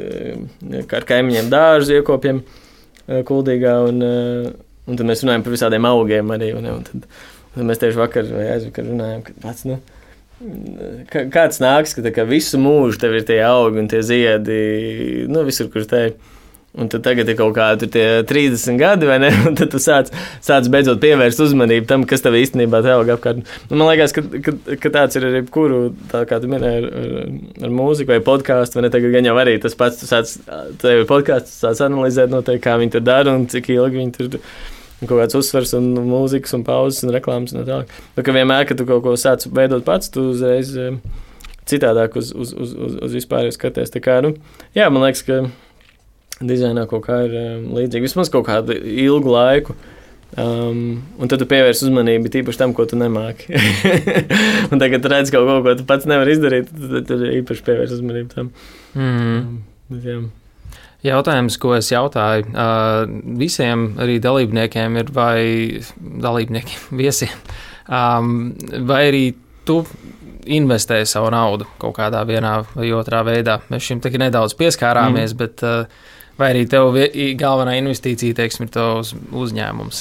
Speaker 1: ar kaimiņiem dārzu iekopjam Kuldīgā, un, un tad mēs runājam par visādiem augiem arī, un, un tad, tad mēs tieši vakar vai aizvakar runājam, ka pats, nu, kāds nāks, ka kā visu mūžu tev ir tie augi un tie ziedi, nu, visur, kur te ir. Un tad tagad ir kaut kādi trīsdesmit gadi, vai ne? Un tad tu sāc, sāc beidzot pievērst uzmanību tam, kas tev īstenībā te aug apkārt. Un man liekas, ka, ka, ka tāds ir arī jebkuru, tā kā tu minēji, ar, ar, ar mūziku vai podkāstu, vai ne? Tagad gan jau arī tas pats, tu sāc, tev ir podkāsts, tu sāc analizēt noteikti, kā viņi tur dara un cik ilgi viņi tur kaut kāds uzsvars un mūzikas un pauzes un reklāmas un tā. Nu, ka vienmēr, kad tu kaut ko sāc veidot pats, tu uzreiz citādāk uz, uz, uz, uz, uz vispār skaties. Tā kā, nu, jā, man liekas, ka dizainā kaut kā ir um, līdzīgi. Vismaz kaut kādu ilgu laiku. Um, un tad tu pievērs uzmanību tīpaši tam, ko tu nemāki. Un tagad tu redz kaut ko, ko tu pats nevar izdarīt, tad tu īpaši pievērs uzmanību tam.
Speaker 2: Mm.
Speaker 1: Um, bet, jā.
Speaker 2: Jautājums, ko es jautāju uh, visiem arī dalībniekiem ir, vai dalībniekiem, viesiem, um, vai arī tu investē savu naudu kaut kādā vienā vai otrā veidā. Mēs šim tagad nedaudz pieskārāmies, mm. bet uh, vai arī tev galvenā investīcija, teiksim, ir tavs uzņēmums?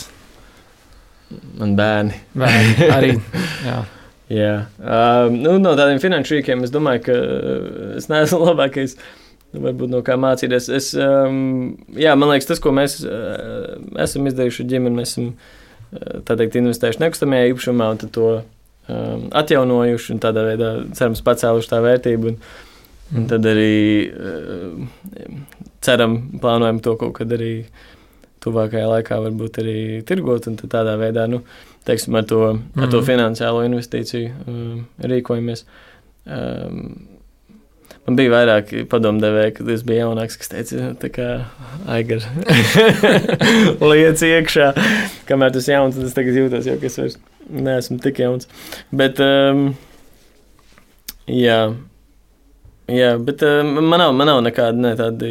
Speaker 1: Man bērni.
Speaker 2: Bērni arī, jā.
Speaker 1: jā. Uh, nu, no tādiem finanšu rīkiem es domāju, ka es neesmu labākais, varbūt no kā mācīties. Es, um, jā, man liekas, tas, ko mēs uh, esam izdarījuši ar ģimeni, mēs esam, uh, tā teikt, investējuši nekustamajā īpašumā un tad to um, atjaunojuši un tādā veidā, cerams, pacēluši tā vērtību. Un, un tad arī uh, ceram, plānojam to kaut kad arī tuvākajā laikā varbūt arī tirgot un tad tādā veidā, nu, teiksim, ar to, mm. ar to finansiālo investīciju um, rīkojamies. Um, man bija vairāk padomdevēji, kad es biju jaunāks, kas teica, tā kā Aigar liec iekšā, kamēr tu esi jauns, tad es tagad jūtos, jo es vairs neesmu tik jauns. Bet, um, jā, Jā, bet uh, man nav, man nav nekādi ne, tādi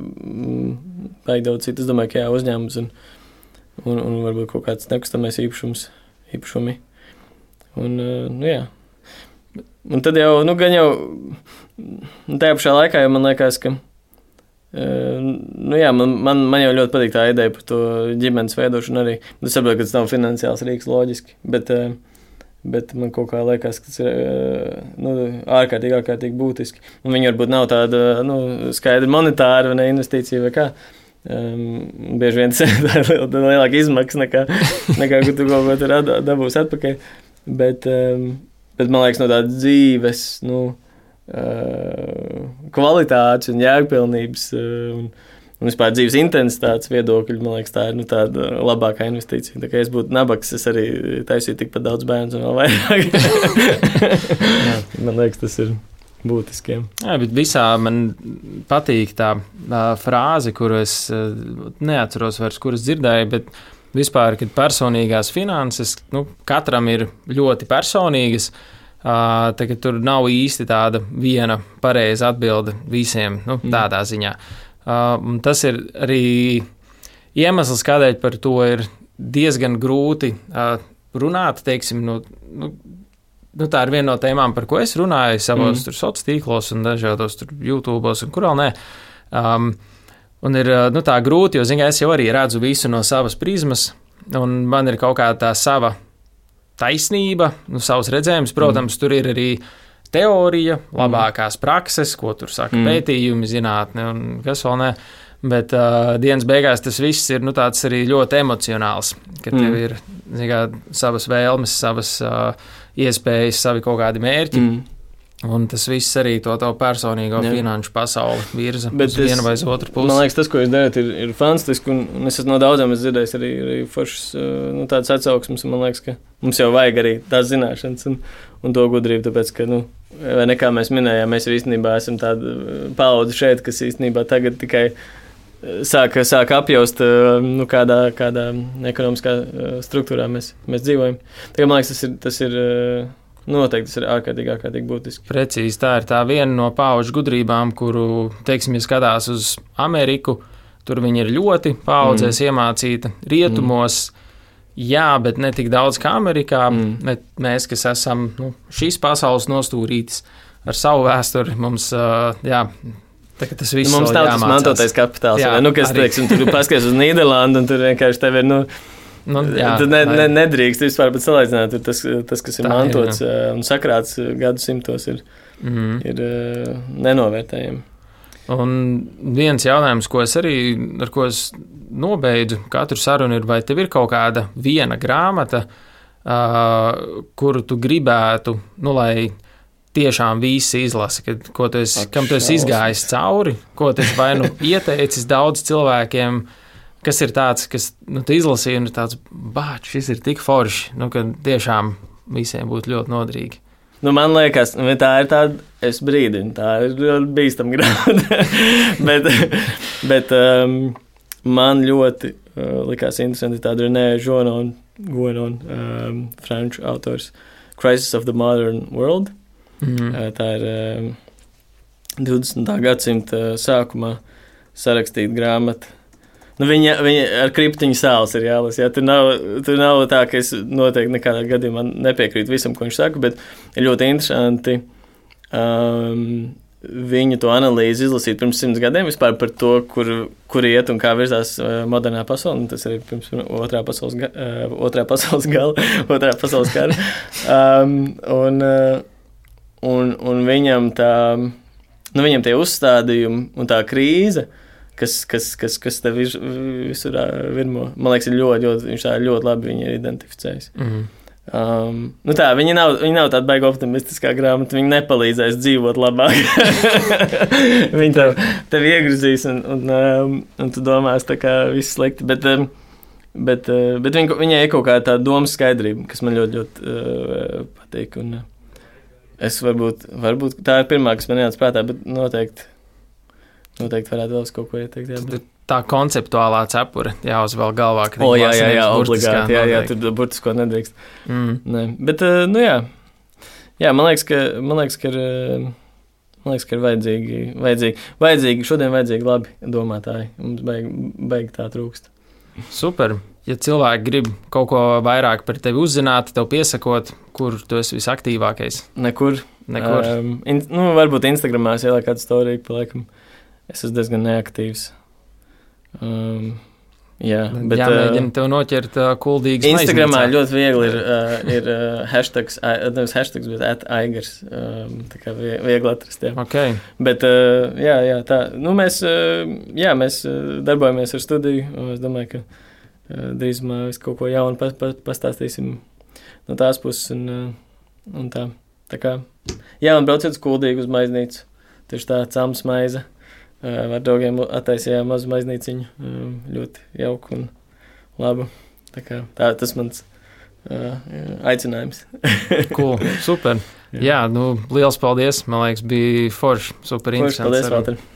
Speaker 1: baigi daudz citu. Es domāju, ka jā, uzņēmums un, un, un varbūt kaut kāds nekustamais īpašums, īpašumi. Un, uh, nu jā. Un tad jau, nu gan jau, tajā pašā laikā jau man liekas, ka, uh, nu jā, man, man, man jau ļoti patīk tā ideja par to ģimenes veidošanu arī. Es saprotu, ka tas nav finansiāls rīks loģiski, bet... Uh, bet man kaut kā liekas, ka tas ir nu, ārkārtīgi, ārkārtīgi būtiski. Un viņi varbūt nav tāda nu, skaidra monetāra vai ne, investīcija vai kā. Um, bieži vien tas ir lielāka izmaksa nekā, nekā ka tu kaut ko tur dabūsi atpakaļ. Bet, um, bet man liekas, no tādas dzīves nu, uh, kvalitātes un jēgpilnības uh, un Un vispār dzīves intensitātes viedokļi, man liekas, tā ir nu, tāda labākā investīcija. Tā kā es būtu nabaks, es arī taisītu tikpat daudz bērnu un vēl vairāk. Man liekas, tas ir būtiski.
Speaker 2: Jā, bet visā man patīk tā, tā frāze, kuru es neatceros vairs, kuras dzirdēju, bet vispār, kad personīgās finanses, nu, katram ir ļoti personīgas, tagad tur nav īsti tāda viena pareiza atbilde visiem, nu, tādā ziņā. Uh, tas ir arī iemesls, kādēļ par to ir diezgan grūti uh, runāt. Teiksim, nu, nu, nu, tā ir viena no tēmām, par ko es runāju savos mm. sociālos tīklos un dažādos YouTube un kur vēl nē. Um, un ir nu, tā grūti, jo zin, es jau arī redzu visu no savas prizmas, un man ir kaut kā tā sava taisnība, nu, savs redzējums. Protams, mm. tur ir arī teorija, labākās prakses, ko tur saka mm. pētījumi, zinātne un kas vēl ne. Bet uh, dienas beigās tas viss ir nu, tāds arī ļoti emocionāls, ka mm. tev ir kā, savas vēlmes, savas uh, iespējas, savi kaut kādi mērķi. Mm. Un tas viss arī to tavu personīgo Jā. finanšu pasauli virza Bet uz vienu vai uz otru pusi. Man
Speaker 1: liekas, tas, ko jūs darāt, ir, ir fantastiski. Un, un es esmu no daudziem dzirdējis arī, arī foršas nu, tādas atsauksmes. Man liekas, ka mums jau vajag arī tās zināšanas un, un to gudrību. Tāpēc, ka, nu, vai nekā mēs minējām, mēs īstenībā esam tāda paudze šeit, kas īstenībā tagad tikai sāk, sāk apjaust, nu, kādā, kādā ekonomiskā struktūrā mēs, mēs dzīvojam. Tagad, man liekas, tas ir... Tas ir Noteikti tas ir ārkārtīgi, ārkārtīgi būtiski.
Speaker 2: Precīzi, tā ir tā viena no paudžu gudrībām, kuru, teiksim, ja skatās uz Ameriku, tur viņi ir ļoti paudzēs mm. iemācīta. Rietumos, mm. jā, bet ne tik daudz kā Amerikā. Mm. Mēs, kas esam nu, šīs pasaules nostūrītis ar savu vēsturi, mums, jā, tagad tas viss
Speaker 1: nu, mums nav tas mantotais kapitāls. Jā, nu, kas, arī. Teiksim, tur paskaties uz Nīderlandu un tur vienkārši tev ir, nu, Nu, jā, Tad ne, ne, nedrīkst vispār pat salīdzināt. Tas, tas, kas ir tā mantots ir, un sakrāts gadsimtos, ir, mm. ir nenovērtējami.
Speaker 2: Un viens jautājums, ko es arī, ar ko es nobeidzu katru sarunu, ir, vai tev ir kaut kāda viena grāmata, uh, kuru tu gribētu, nu, lai tiešām visi izlasa, kad, ko tu esi, kam tu esi izgājis cauri, ko tu esi vai nu ieteicis daudz cilvēkiem, kas ir tāds, kas, nu, tu izlasīji un ir tāds, bāč, šis ir tik forši, nu, ka tiešām visiem būtu ļoti noderīgi.
Speaker 1: Nu, man liekas, tā ir tāda, es brīdinu, tā ir ļoti bīstama grāmata, bet, bet um, man ļoti uh, likās interesanti tāda René Guénon, Guénon um, franču autors, Crisis of the Modern World. Mm-hmm. Uh, tā ir um, divdesmitā gadsimta sākumā sarakstīta grāmata. Nu, viņa, viņa ar kriptiņu sāls ir jālasa. Jā. Tur, nav, tur nav tā, ka es noteikti nekādā gadījumā nepiekrītu visam, ko viņš saka, bet ir ļoti interesanti um, viņu to analīzi izlasīt pirms simts gadiem vispār par to, kur, kur iet un kā virzās uh, modernā pasaule. Un tas ir pirms otrā pasaules, ga, uh, otrā pasaules gala, otrā pasaules kara. Um, un, uh, un, un viņam tā, nu, viņam tie uzstādījumi un tā krīze, kas, kas, kas, kas tev vis, visur virmo. Man liekas, ir ļoti, ļoti, viņš tā ļoti labi viņu ir identificējis. Mm-hmm. Um, nu tā, viņi nav, viņi nav tāda baiga optimistiskā grāmata, viņi nepalīdzēs dzīvot labāk. Viņi tev, tev iegruzīs un, un, um, un tu domās tā kā viss slikti, bet, um, bet, uh, bet viņa, viņai ir kaut kā tā domas skaidrība, kas man ļoti, ļoti uh, patīk. Un, uh, es varbūt, varbūt tā ir pirmā, kas man ienāca prātā, bet noteikti Noteikti varētu vēl kaut ko ieteikt. Jā, bet...
Speaker 2: Tā konceptuālā cepura jāuzvēl galvā.
Speaker 1: O, jā, jā, jā, obligāti. Jā, jā, tur burtisko nedrīkst. Mm. Ne. Bet, nu jā, jā man liekas, ka, man liekas, ka ir, man liekas, ka ir vajadzīgi, vajadzīgi, vajadzīgi, šodien vajadzīgi labi domātāji. Mums baigi, baigi tā trūkst.
Speaker 2: Super. Ja cilvēki grib kaut ko vairāk par tevi uzzināt, tev piesakot, kur tu esi visaktīvākais?
Speaker 1: Nekur.
Speaker 2: Nekur.
Speaker 1: Um, in, nu, varbūt Instagramā ieliek kādu storiju pa laikam. Es esmu diezgan neaktīvs. Um, jā, bet,
Speaker 2: jāmēģina tev noķert uh, kuldīgas
Speaker 1: Instagramā ļoti viegli ir, uh, ir uh, hashtags, uh, nevis hashtags, bet at aigars. Um, tā kā viegli atrast, jā.
Speaker 2: Okay.
Speaker 1: Bet, uh, jā, jā, tā. Nu, mēs, uh, jā, mēs uh, darbojamies ar studiju, un es domāju, ka uh, drīzumā mēs kaut ko jaunu pa, pa, pastāstīsim no tās puses, un, uh, un tā. Tā kā, jā, un brauciet uz Kuldīgu uz maiznīcu. Tieši tā, cams maize. Uh, ar draugiem attaisījām mazu maiznīciņu. Uh, ļoti jauku un labu. Tā kā, tā, tas mans uh, aicinājums.
Speaker 2: Cool, super. Jā, jā nu, liels paldies. Man liekas, bija forši, super interesants.
Speaker 1: Forši, paldies, Valter.